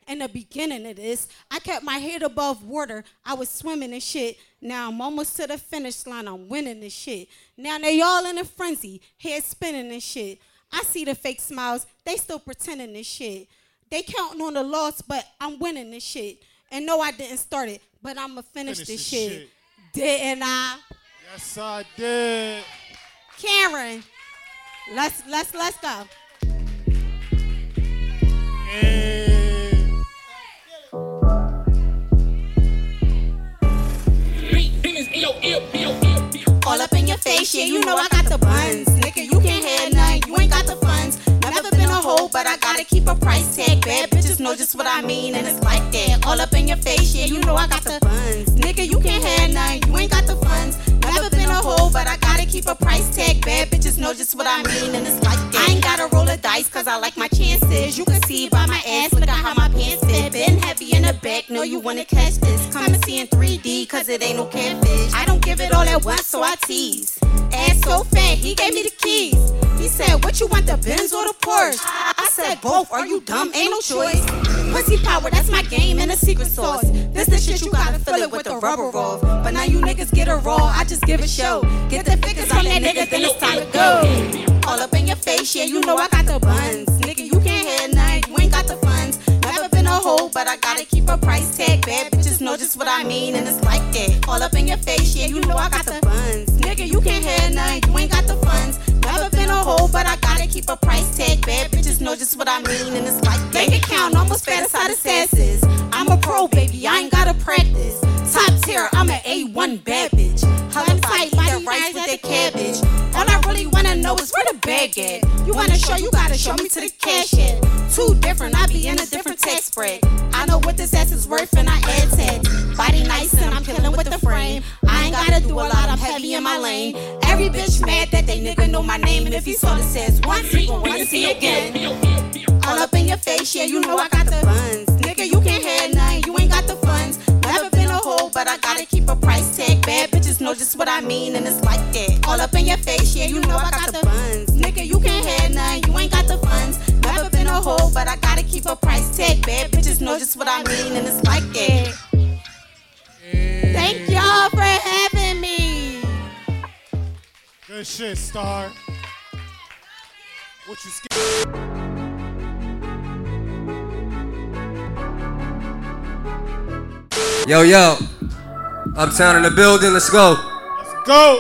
In the beginning of this, I kept my head above water. I was swimming and shit. Now I'm almost to the finish line. I'm winning this shit. Now they all in a frenzy, head spinning and shit. I see the fake smiles. They still pretending this shit. They counting on the loss, but I'm winning this shit. And no, I didn't start it, but I'ma finish this shit. Didn't I? Yes, I did. Karen, let's go. All up in your face, yeah, you know I got the buns. Nigga, you can't have none, you ain't got the funds. Never been a hoe, but I gotta keep a price tag. Bad bitches know just what I mean, and it's like that. All up in your face, yeah, you know I got the buns. Nigga, you can't have none, you ain't got the funds. Never been a hoe, but I gotta keep a price tag. Bad bitches know just what I mean, and it's like that. I ain't gotta roll a dice, cause I like my chances. You can see by my ass, look at how my pants fit. Been heavy in the back, know you wanna catch this. Come and see in 3D, cause it ain't no catfish. I don't give it all at once, so I tease. Ass so fat, he gave me the keys. He said, what you want, the Benz or the Porsche? I said, both. Are you dumb? Ain't no choice. Pussy power, that's my game and a secret sauce. This the shit you gotta fill it with the rubber off. But now you niggas get it raw, I just give a show. Get the figures on that nigga, then it's time to go. All up in your face, yeah, you know I got the buns. Nigga, you can't have none, you ain't got the funds. Never been a hoe, but I gotta keep a price tag. Bad bitches know just what I mean, and it's like that. All up in your face, yeah, you know I got the buns. Nigga, you can't have none, you ain't got the funds. Never been a hoe, but I gotta keep a price tag. Bad bitches know just what I mean, and it's like that. Bank account almost fat as the sasses. I'm a pro, baby, I ain't gotta practice. Top tier, I'm an A1 bad bitch. Hella tight, eat the rice with the cabbage. All I really wanna know is where the bag at. You wanna show, you gotta show me to the cash at. Too different, I be in a different tax spread. I know what this ass is worth and I add tax. Body nice and I'm killing with the frame. I ain't gotta do a lot, I'm heavy in my lane. Every bitch mad that they nigga know my name, and if he saw this ass once, he gon' wanna see again. All up in your face, yeah, you know I got the buns. Nigga, you can't have none, you ain't got the funds. Never been a hoe, but I gotta keep a price tag. Bad bitches know just what I mean, and it's like that. All up in your face, yeah, you know I got the buns. Nigga, you can't have none, you ain't got the funds. Never been a hoe, but I gotta keep a price tag. Bad bitches know just what I mean, and it's like that. Thank y'all for having me. Good shit, Star. What you scared? Yo, Uptown in the building, let's go. Let's go.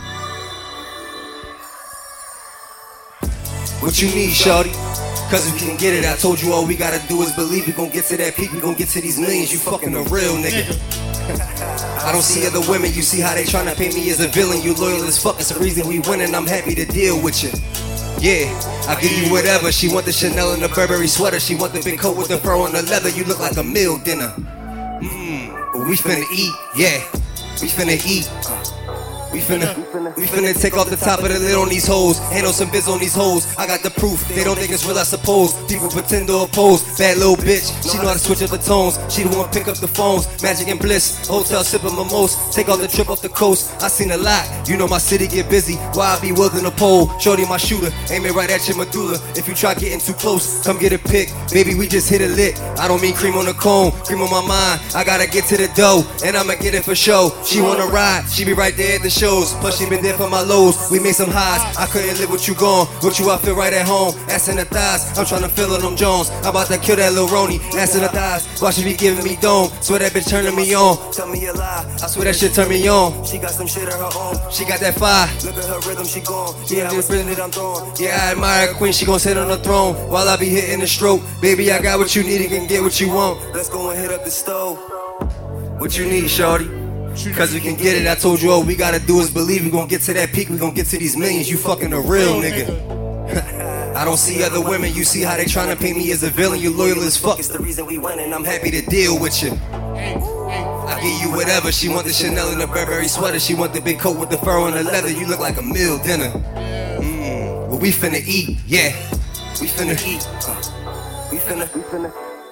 What you need, shawty? Cause we can get it, I told you all we gotta do is believe we gon' get to that peak, we gon' get to these millions, you fucking a real nigga. I don't see other women, you see how they tryna paint me as a villain, you loyal as fuck, it's the reason we winning, I'm happy to deal with you. Yeah, I'll give you whatever, she want the Chanel and the Burberry sweater, she want the big coat with the fur on the leather, you look like a meal dinner. But we finna eat, yeah, we finna eat. We finna take off the top of the lid on these hoes. Handle some biz on these hoes. I got the proof, they don't think it's real, I suppose. People pretend to oppose. Bad little bitch, she know how to switch up the tones. She the one pick up the phones. Magic and bliss, hotel sipping mimosas. Take off the trip off the coast. I seen a lot, you know my city get busy. Why I be wielding a pole? Shorty my shooter, aim it right at your medulla. If you try getting too close, come get a pic. Baby, we just hit a lick. I don't mean cream on the cone, cream on my mind. I gotta get to the dough, and I'ma get it for show. She wanna ride, she be right there at the show. Plus she been there for my lows, we made some highs. I couldn't live with you gone, with you I feel right at home. Ass in the thighs, I'm tryna feel on them Jones. I'm about to kill that little Roni, ass in the thighs. Why she be giving me dome? Swear that bitch turning me on. Tell me a lie, I swear that shit turn me on. She got some shit of her own, she got that fire. Look at her rhythm, she gone. Yeah, I was rhythm that I'm throwing. Yeah, I admire a queen, she gon' sit on the throne while I be hitting the stroke. Baby, I got what you need, you can get what you want. Let's go and hit up the stove. What you need, shorty? Cause we can get it, I told you all we gotta do is believe we gon' get to that peak, we gon' get to these millions, you fucking a real nigga. I don't see other women, you see how they tryna paint me as a villain, you loyal as fuck, it's the reason we winning, I'm happy to deal with you. I give you whatever, she want the Chanel and the Burberry sweater, she want the big coat with the fur on the leather, you look like a meal dinner. But we finna eat, yeah, we finna eat,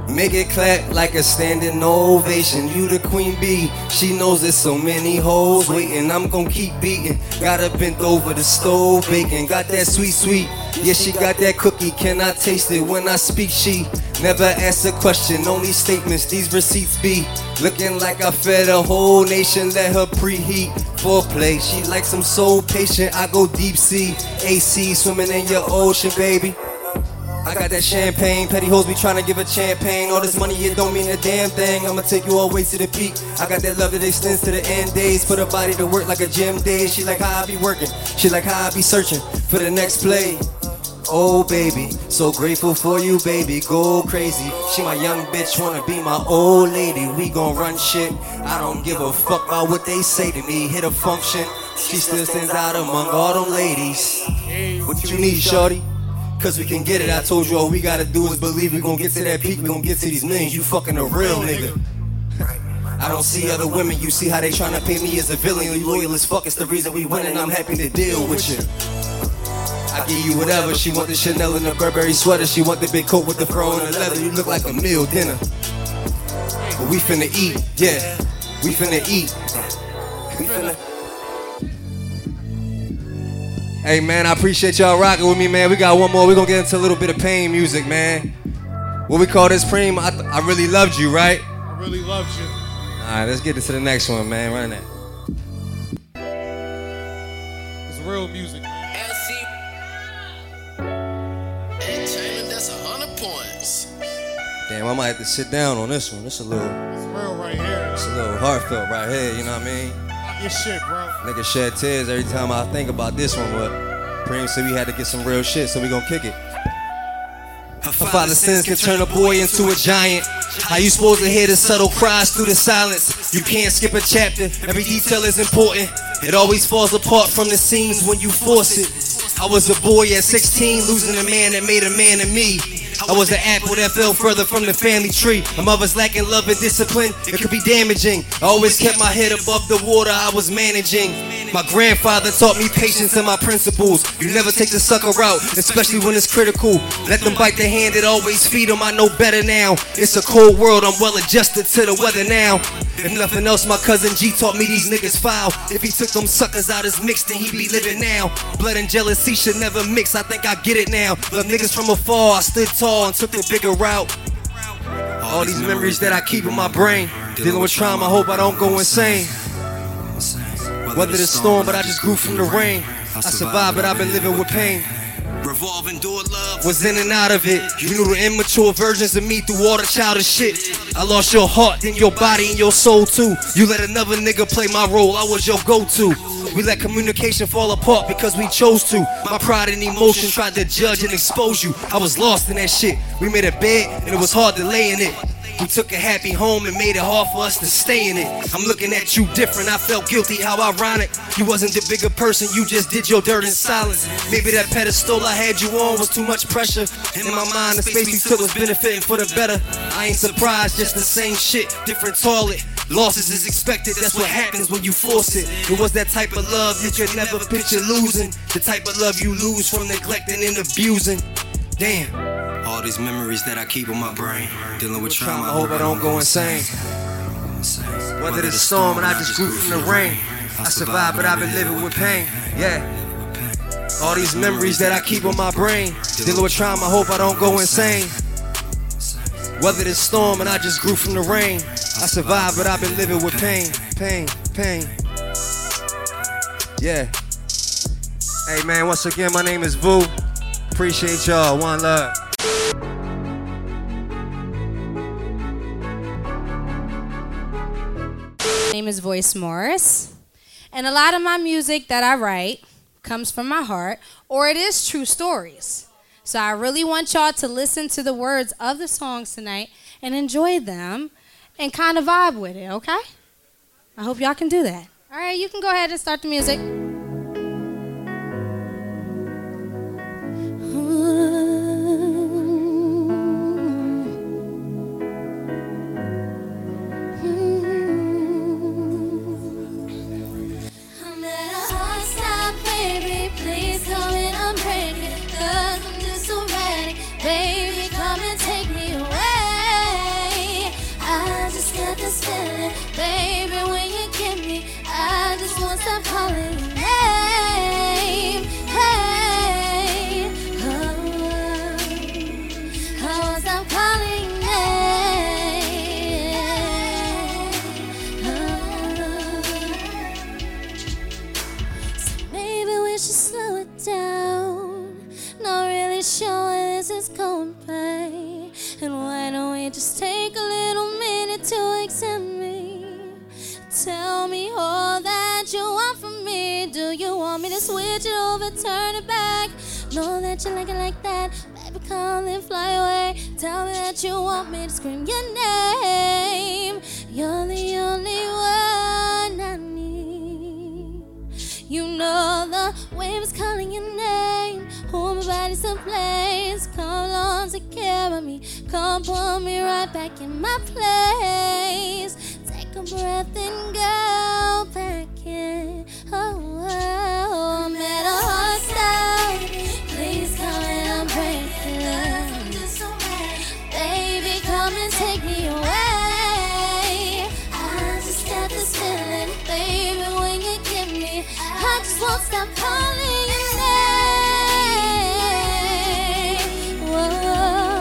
Make it clap like a standing ovation. You the queen bee. She knows there's so many hoes waiting. I'm gon' keep beating. Got her bent over the stove baking. Got that sweet, sweet. Yeah, she got that cookie. Can I taste it when I speak? She never asks a question. Only statements. These receipts be looking like I fed a whole nation. Let her preheat. Foreplay. She like some soul patient. I go deep sea. AC swimming in your ocean, baby. I got that champagne, petty hoes be tryna give a champagne. All this money, it don't mean a damn thing. I'ma take you all the way to the peak. I got that love that extends to the end days. Put her body to work like a gym day. She like how I be working. She like how I be searching for the next play. Oh baby, so grateful for you, baby. Go crazy. She my young bitch, wanna be my old lady. We gon' run shit. I don't give a fuck about what they say to me. Hit a function. She still stands out among all them ladies. What you need, shorty? Cause we can get it, I told you all we gotta do is believe we gon' get to that peak, we gon' get to these millions, you fucking a real nigga. I don't see other women, you see how they tryna paint me as a villain, you loyal as fuck, it's the reason we winning, I'm happy to deal with you. I give you whatever, she want the Chanel and the Burberry sweater, she want the big coat with the fro and the leather, you look like a meal dinner. But we finna eat, yeah, we finna eat. We finna... Hey man, I appreciate y'all rocking with me, man. We got one more. We're gonna get into a little bit of pain music, man. What we call this, Preem? I really loved you, right? I really loved you. Alright, let's get into the next one, man. Run that. It's real music, man. Entertainment, that's 100 points. Damn, I might have to sit down on this one. It's real right here. It's a little heartfelt right here, you know what I mean? Your shit, bro. Nigga shed tears every time I think about this one, but Preem said we had to get some real shit, so we gon' kick it. Her father's sins can turn a boy into a giant. How you supposed to hear the subtle cries through the silence? You can't skip a chapter, every detail is important. It always falls apart from the seams when you force it. I was a boy at 16, losing a man that made a man of me. I was the apple that fell further from the family tree. My mother's lacking love and discipline, it could be damaging. I always kept my head above the water I was managing. My grandfather taught me patience and my principles. You never take the sucker out, especially when it's critical. Let them bite the hand that always feed them, I know better now. It's a cold world, I'm well adjusted to the weather now. If nothing else, my cousin G taught me these niggas foul. If he took them suckers out his mix, then he be living now. Blood and jealousy should never mix, I think I get it now. Love niggas from afar, I stood tall and took the bigger route. All these memories that I keep in my brain. Dealing with trauma, I hope I don't go insane. Weathered the storm, but I just grew from the rain. I survived, but I've been living with pain. Revolving door love was in and out of it. You knew the immature versions of me through all the childish shit. I lost your heart, then your body and your soul too. You let another nigga play my role, I was your go-to. We let communication fall apart because we chose to. My pride and emotion tried to judge and expose you. I was lost in that shit. We made a bed and it was hard to lay in it. We took a happy home and made it hard for us to stay in it. I'm looking at you different, I felt guilty, how ironic. You wasn't the bigger person, you just did your dirt in silence. Maybe that pedestal I had you on was too much pressure. In my mind, the space we took was benefiting for the better. I ain't surprised, just the same shit, different toilet. Losses is expected, that's what happens when you force it. It was that type of love you could never picture losing. The type of love you lose from neglecting and abusing. Damn. All these memories that I keep in my brain. Dealing with trauma, I hope I don't go insane. Weathered the storm and I just grew from the rain. I survived, but I've been living with pain. Yeah. All these memories that I keep in my brain. Dealing with trauma, I hope I don't go insane. Weathered the storm and I just grew from the rain. I survived, but I've been living with pain. Pain, pain. Yeah. Hey man, once again, my name is Vu. Appreciate y'all. One love. My name is Voice Morris, and a lot of my music that I write comes from my heart, or it is true stories. So I really want y'all to listen to the words of the songs tonight and enjoy them and kind of vibe with it, okay? I hope y'all can do that. All right, you can go ahead and start the music. Baby, come and take me away. want me to switch it over, turn it back? Know that you like it like that. Baby, come and fly away. Tell me that you want me to scream your name. You're the only one I need. You know the wave is calling your name. Hold my body someplace. Come along, take care of me. Come pull me right back in my place. Take a breath and go back in. Oh, I'm at a hard stop. Please come and I'm breaking. Baby, come and take me away. I just got this feeling, baby, when you give me, I just won't stop calling your name. Whoa.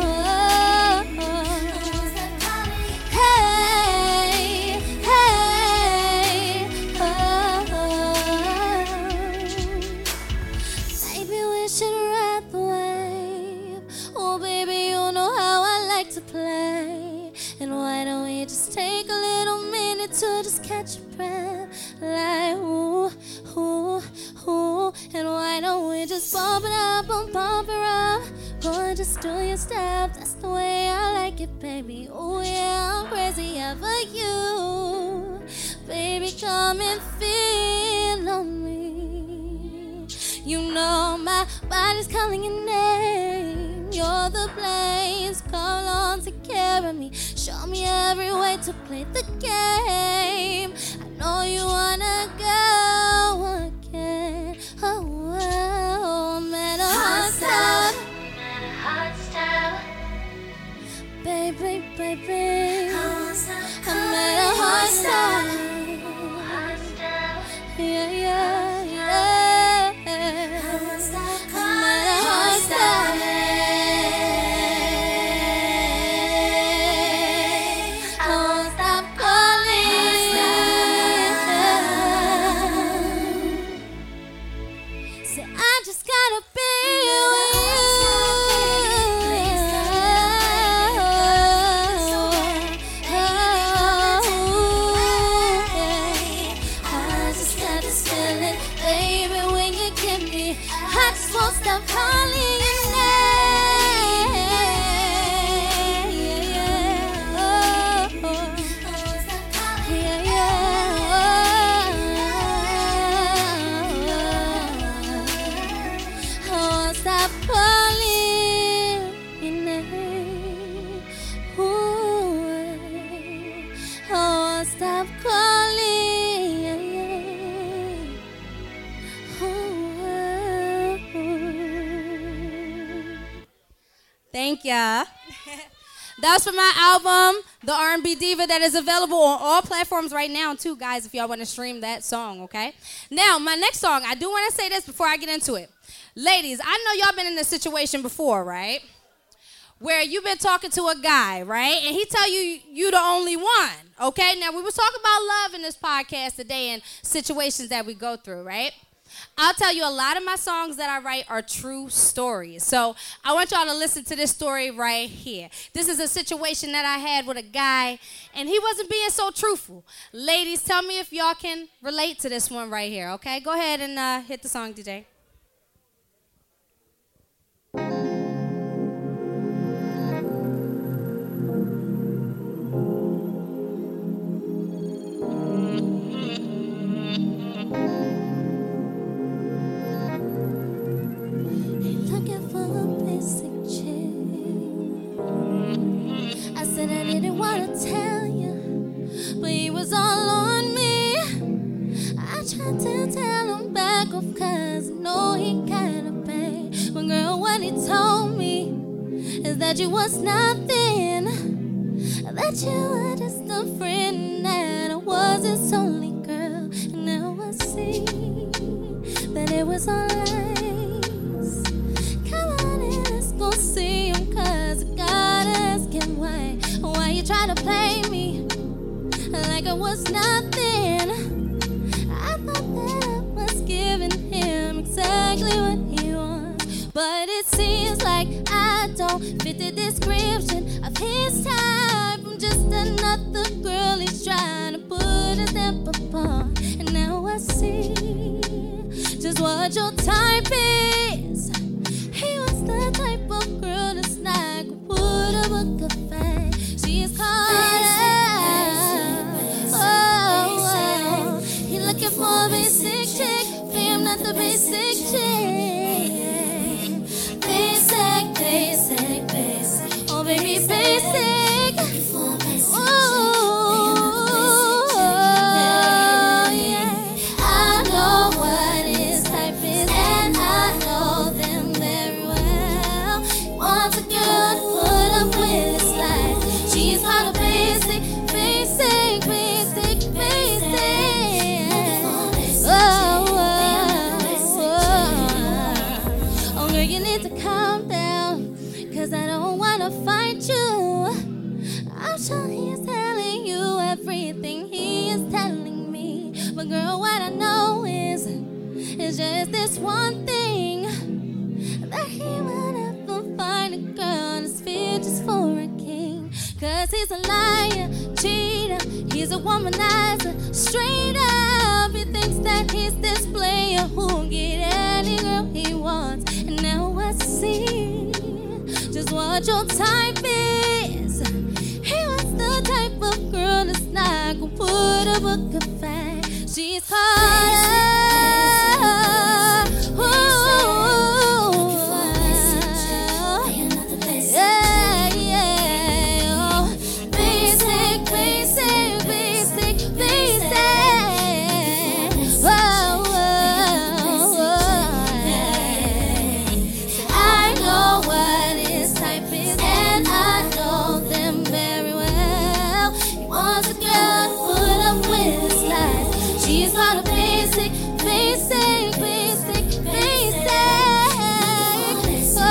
To just catch your breath, like ooh, ooh, ooh. And why don't we just bump it up and pump it up? Go and just do your step, that's the way I like it, baby. Oh yeah, I'm crazy over you. Baby, come and feel on me. You know my body's calling your name. You're the place, come along, take care of me. Show me every way to play the game. I know you wanna go again. Oh, I'm at a hard stop. Baby, baby, I'm at a hard stop. Yeah, yeah, yeah. I'm at a hard stop. Stop calling your name. Yeah, yeah. Oh, oh. Yeah, yeah. Oh, stop calling your name. Ooh. Oh, stop calling. Yeah, yeah. Thank ya. That was from my album, The R&B Diva, that is available on all platforms right now, too, guys, if y'all want to stream that song, okay? Now, my next song, I do want to say this before I get into it. Ladies, I know y'all been in this situation before, right? Where you've been talking to a guy, right? And he tell you you the only one, okay? Now, we was talking about love in this podcast today and situations that we go through, right? I'll tell you, a lot of my songs that I write are true stories. So I want y'all to listen to this story right here. This is a situation that I had with a guy, and he wasn't being so truthful. Ladies, tell me if y'all can relate to this one right here, okay? Go ahead and hit the song, DJ. I said I didn't want to tell you, but he was all on me. I tried to tell him back off, cause I know he kinda paid. But girl, what he told me is that you was nothing, that you were just a friend, that I was his only girl. And now I see that it was all lies. Come on and let's go see him, cause I gotta ask him why you try to play me like I was nothing. I thought that I was giving him exactly what he wants, but it seems like I don't fit the description of his type. I'm just another girl he's trying to put a stamp upon. And now I see just what your type is. He was the type of girl that's not gonna put a book of fame. She's caught up. He looking for a basic chick. I'm not the basic chick. Basic, basic, basic. Oh baby, basic. Ooh, yeah. I know what his type is, and I know them very well. Wants a girl to put up with his life. She's not a basic, basic, basic, basic. Oh, oh, girl, you need to calm down, 'cause I don't wanna fight you. I'm sure he's telling you everything he is telling me. But girl, what I know is just this one thing, that he will never find a girl that's fit just for a king. 'Cause he's a liar, cheater, he's a womanizer, straight up. He thinks that he's this player who'll get any girl he wants. And now I see just what your type is. He was the type of girl that's not gonna put a book of fame. She's caught up. Ooh, yeah, yeah. Oh, basic, basic, basic, basic. Whoa, whoa, whoa. I know what his type is, and I know them very well. He wants a girl to put up with his life. She's not a basic, basic, basic, basic. Oh,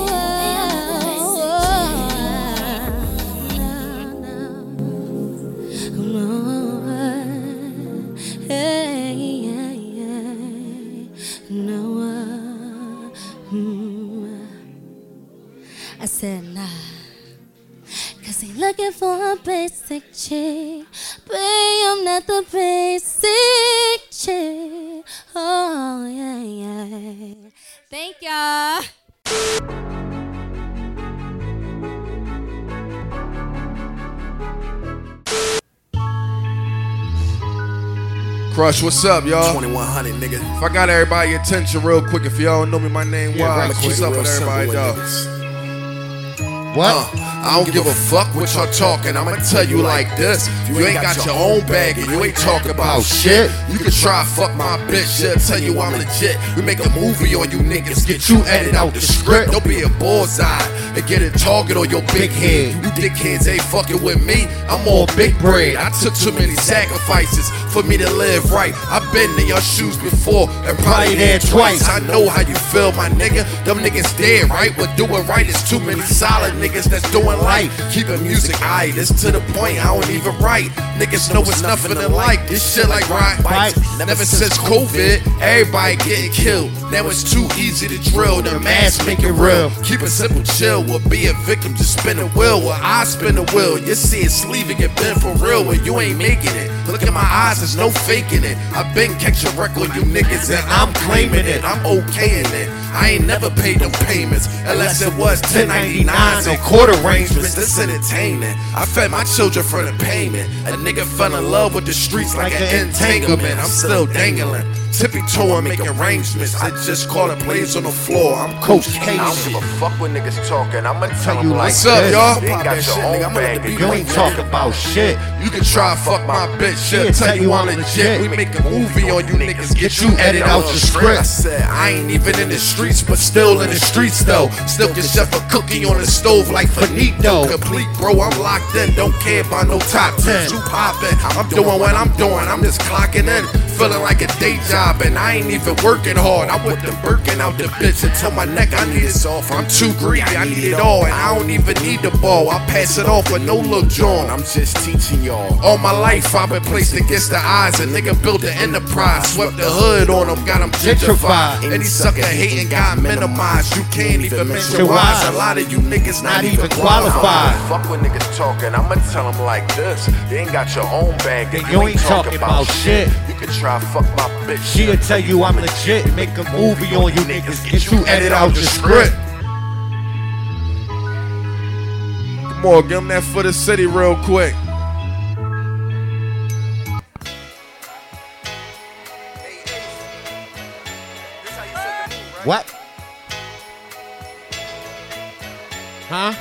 I said nah, 'cause he looking for a basic chick, but I'm not the basic chick. Oh yeah, yeah. Thank y'all. Crush, what's up, y'all? 2100, nigga. If I got everybody's attention real quick, if y'all don't know me, my name Wise. What's up with everybody, though? What? I don't give a fuck what y'all talking. I'ma tell you like this. If you ain't got your own bag and you ain't talking about shit, you can try fuck my bitch. She'll tell you I'm legit. We make a movie on you niggas, get you edited out the script. Don't be a bullseye and get a target on your big head. You dickheads ain't fucking with me. I'm on big bread. I took too many sacrifices for me to live right. I've been in your shoes before and probably there twice. I know how you feel, my nigga. Them niggas dead, right? But doing right is too many solid niggas that's doing life. Keeping music aight, it's to the point I don't even write. Niggas know it's nothing to like. This shit like ride bikes. Never since COVID, everybody getting killed. Now it's too easy to drill, the mass make it real. Keep it simple, chill. We'll be a victim, just spin a wheel. Well, I spin a wheel. You see it's leaving it been for real when you ain't making it. Look at my eyes, there's no faking it. I've been catching record, you niggas, and I'm claiming it. I'm okay in it. I ain't never paid them payments unless it was 1099s and court arrangements. This entertainment. I fed my children for the payment. A nigga fell in love with the streets like an entanglement. I'm still dangling, tippy toeing, make arrangements. I just call it plays on the floor. I'm Coach K. I don't give a fuck what niggas talking. I'ma tell you like what's up, y'all? You ain't got your own bag and you ain't talking about shit. You can try fuck my bitch. She'll tell you I'm legit. We make a movie on you niggas, get you edited out the script. I said I ain't even in the streets, but still in the streets though. Still can chef a cookie on the stove like Finito. Complete, bro, I'm locked in. Don't care about no top 10. You poppin'. I'm doing what I'm doing. I'm just clocking in. feeling like a day job, and I ain't even working hard. I whip the Birkin out the bitch until my neck, I need it off. I'm too greedy, I need it all, and I don't even need the ball. I pass it off with no look John. I'm just teaching y'all. All my life I've been placed against the eyes. A nigga built an enterprise, swept the hood on them, got them gentrified. Any sucker hating got minimized. You can't even mention wise. A lot of you niggas not even qualified. Fuck when niggas talking, I'ma tell them like this. You ain't got your own bag, then you ain't talking about shit. You can try fuck my bitch. She'll tell you I'm legit, make a movie on you niggas, get you edit out the script. Come on, give them that for the city real quick. What? Huh?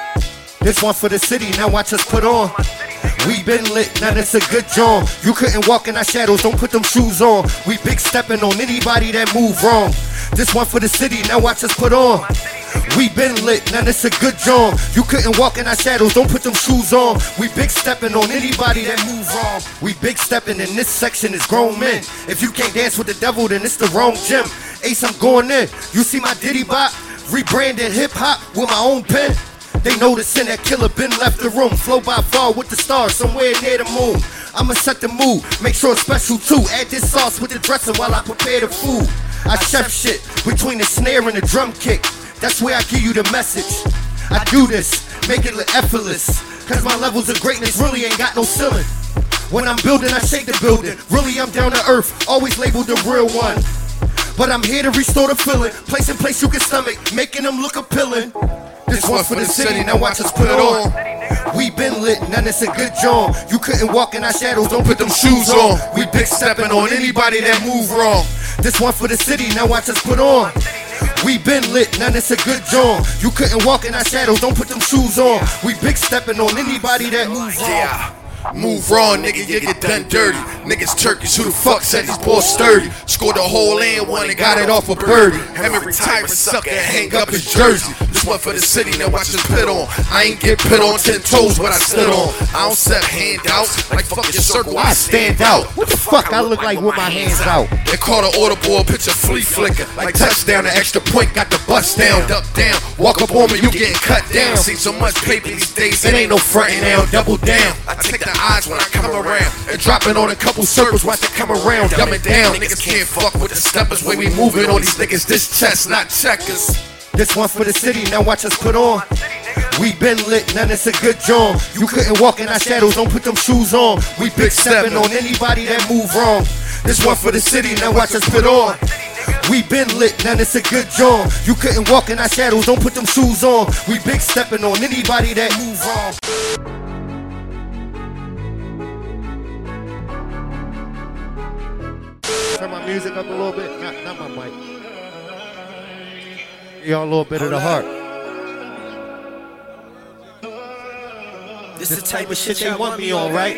This one for the city, now watch us put on. We been lit, now it's a good job. You couldn't walk in our shadows, don't put them shoes on. We big stepping on anybody that move wrong. This one for the city, now watch us put on. We been lit, now it's a good job. You couldn't walk in our shadows, don't put them shoes on. We big stepping on anybody that move wrong. We big stepping in this section is grown men. If you can't dance with the devil, then it's the wrong gym. Ace, I'm going in. You see my Diddy bop? Rebranded hip hop with my own pen. They noticing that killer been left the room. Flow by far with the stars, somewhere near the moon. I'ma set the mood, make sure it's special too. Add this sauce with the dressing while I prepare the food. I chef shit between the snare and the drum kick. That's where I give you the message. I do this, make it look effortless. Cause my levels of greatness really ain't got no ceiling. When I'm building, I shake the building. Really, I'm down to earth, always labeled the real one. But I'm here to restore the feeling. Place in place you can stomach, making them look appealing. This one for the city, now watch us put it on. We been lit, now it's a good job. You couldn't walk in our shadows, don't put them shoes on. We big stepping on anybody that move wrong. This one for the city, now watch us put on. We been lit, now it's a good job. You couldn't walk in our shadows, don't put them shoes on. We big stepping on anybody that move wrong. Move wrong, nigga, you get done dirty. Niggas Turkish, who the fuck said these boys sturdy? Scored a hole and one and got it off a birdie. Him and retired sucker, hang up his jersey. This one for the city, now watch us pit on. I ain't get pit on 10 toes, what I stood on. I don't set handouts, like fuck your circle, I stand out. What the fuck I look like with my hands out? They caught an order boy, pitch a flea flicker. Like touchdown, an extra point, got the bust down, duck down. Walk up on me, you getting cut down. See so much paper these days, it ain't no frontin' down, double down. I take the odds when I come around and dropping on a couple circles, watch it come around, dumb it down. Niggas can't fuck with the steppers, way we moving on these niggas. This chess, not checkers. This one for the city, now watch us put on. We been lit, now it's a good job. You couldn't walk in our shadows, don't put them shoes on. We big stepping on anybody that move wrong. This one for the city, now watch us put on. We been lit, now it's a good job. You couldn't walk in our shadows, don't put them shoes on. We big stepping on anybody that move wrong. Turn my music up a little bit, not my mic. Y'all a little bit of the heart. This is the type of shit they want me on, right?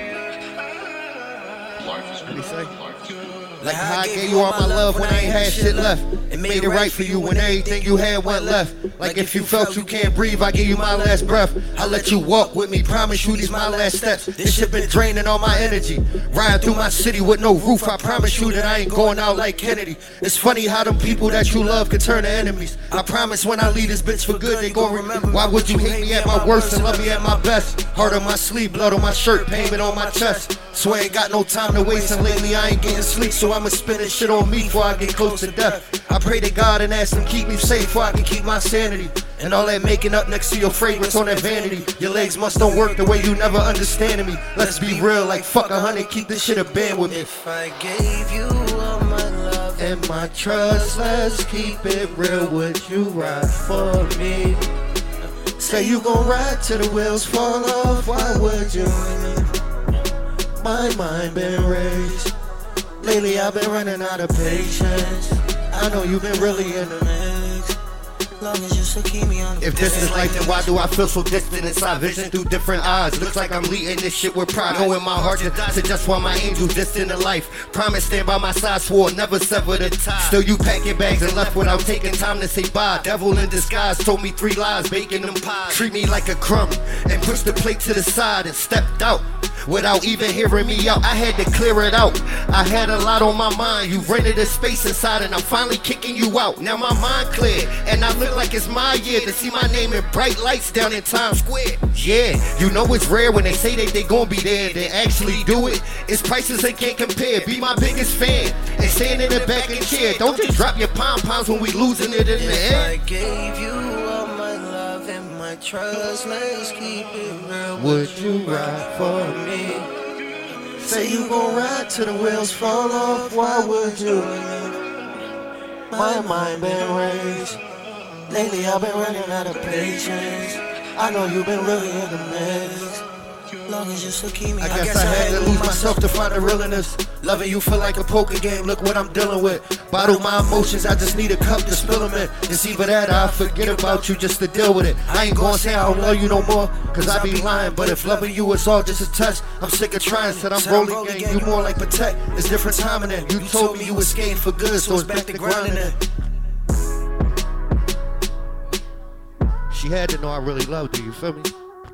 What do you say? Like how I gave you all my love when I ain't had shit left. And made it right for you when everything you had went left. Like if you felt you can't breathe, I give you my last breath. I let you walk with me, promise you these my last steps. This shit been draining all my energy. Riding through my city with no roof, I promise you that I ain't going out like Kennedy. It's funny how them people that you love could turn to enemies. I promise when I leave this bitch for good, they gon' remember. Why would you hate me at my worst and love me at my best? Heart on my sleeve, blood on my shirt, payment on my chest. Swear ain't got no time to waste, and lately I ain't getting sleep, so I'ma spend this shit on me before I get close to death. I pray to God and ask him keep me safe before I can keep my sanity. And all that making up next to your fragrance on that vanity. Your legs must don't work the way you never understanding me. Let's be real, like fuck 100, keep this shit a band with me. If I gave you all my love and my trust, let's keep it real, would you ride for me? Say you gon' ride till the wheels fall off, why would you? My mind been raised. Lately I've been running out of patience. I know you've been really in the mix. Long as you still keep me on the If this is life, then why do I feel so distant inside? Vision through different eyes. Looks like I'm leading this shit with pride. Knowing my heart to just want my angels distant in life. Promise stand by my side, swore never sever the tie. Still you packing bags and left without taking time to say bye. Devil in disguise told me 3 lies, baking them pies. Treat me like a crumb and pushed the plate to the side and stepped out. without even hearing me out. I had to clear it out. I had a lot on my mind. You rented a space inside and I'm finally kicking you out. Now my mind clear and I look like it's my year to see my name in bright lights down in Times Square. Yeah, you know it's rare when they say that they gon' be there. They actually do it. It's prices they can't compare. Be my biggest fan and stand in the back of the chair. Don't just drop your pom-poms when we losing it in the air. I gave you all my love and my trust. Let's keep it real. Would you ride for me? Say you gon' ride till the wheels fall off. Why would you? My mind been raised. Lately I've been running out of patience. I know you've been really in the mix. Long as you still keep me. I guess I had to lose myself to find the realness. Loving you feel like a poker game. Look what I'm dealing with. Bottle my emotions. I just need a cup to spill them in. It's either that or I forget about you just to deal with it. I ain't gonna say I don't love you no more, cause I be lying. But if loving you is all just a test, I'm sick of trying. Said I'm rolling game. You more like protect. It's different timing it. You told me you was skating for good, so it's back to grinding it. She had to know I really loved you. You feel me?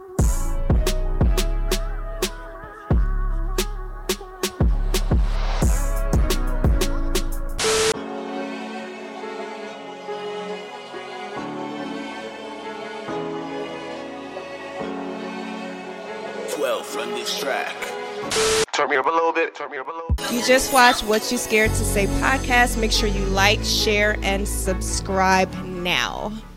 From this track. Turn me up a little bit. Turn me up a little bit. You just watched What You Scared to Say podcast. Make sure you like, share, and subscribe now.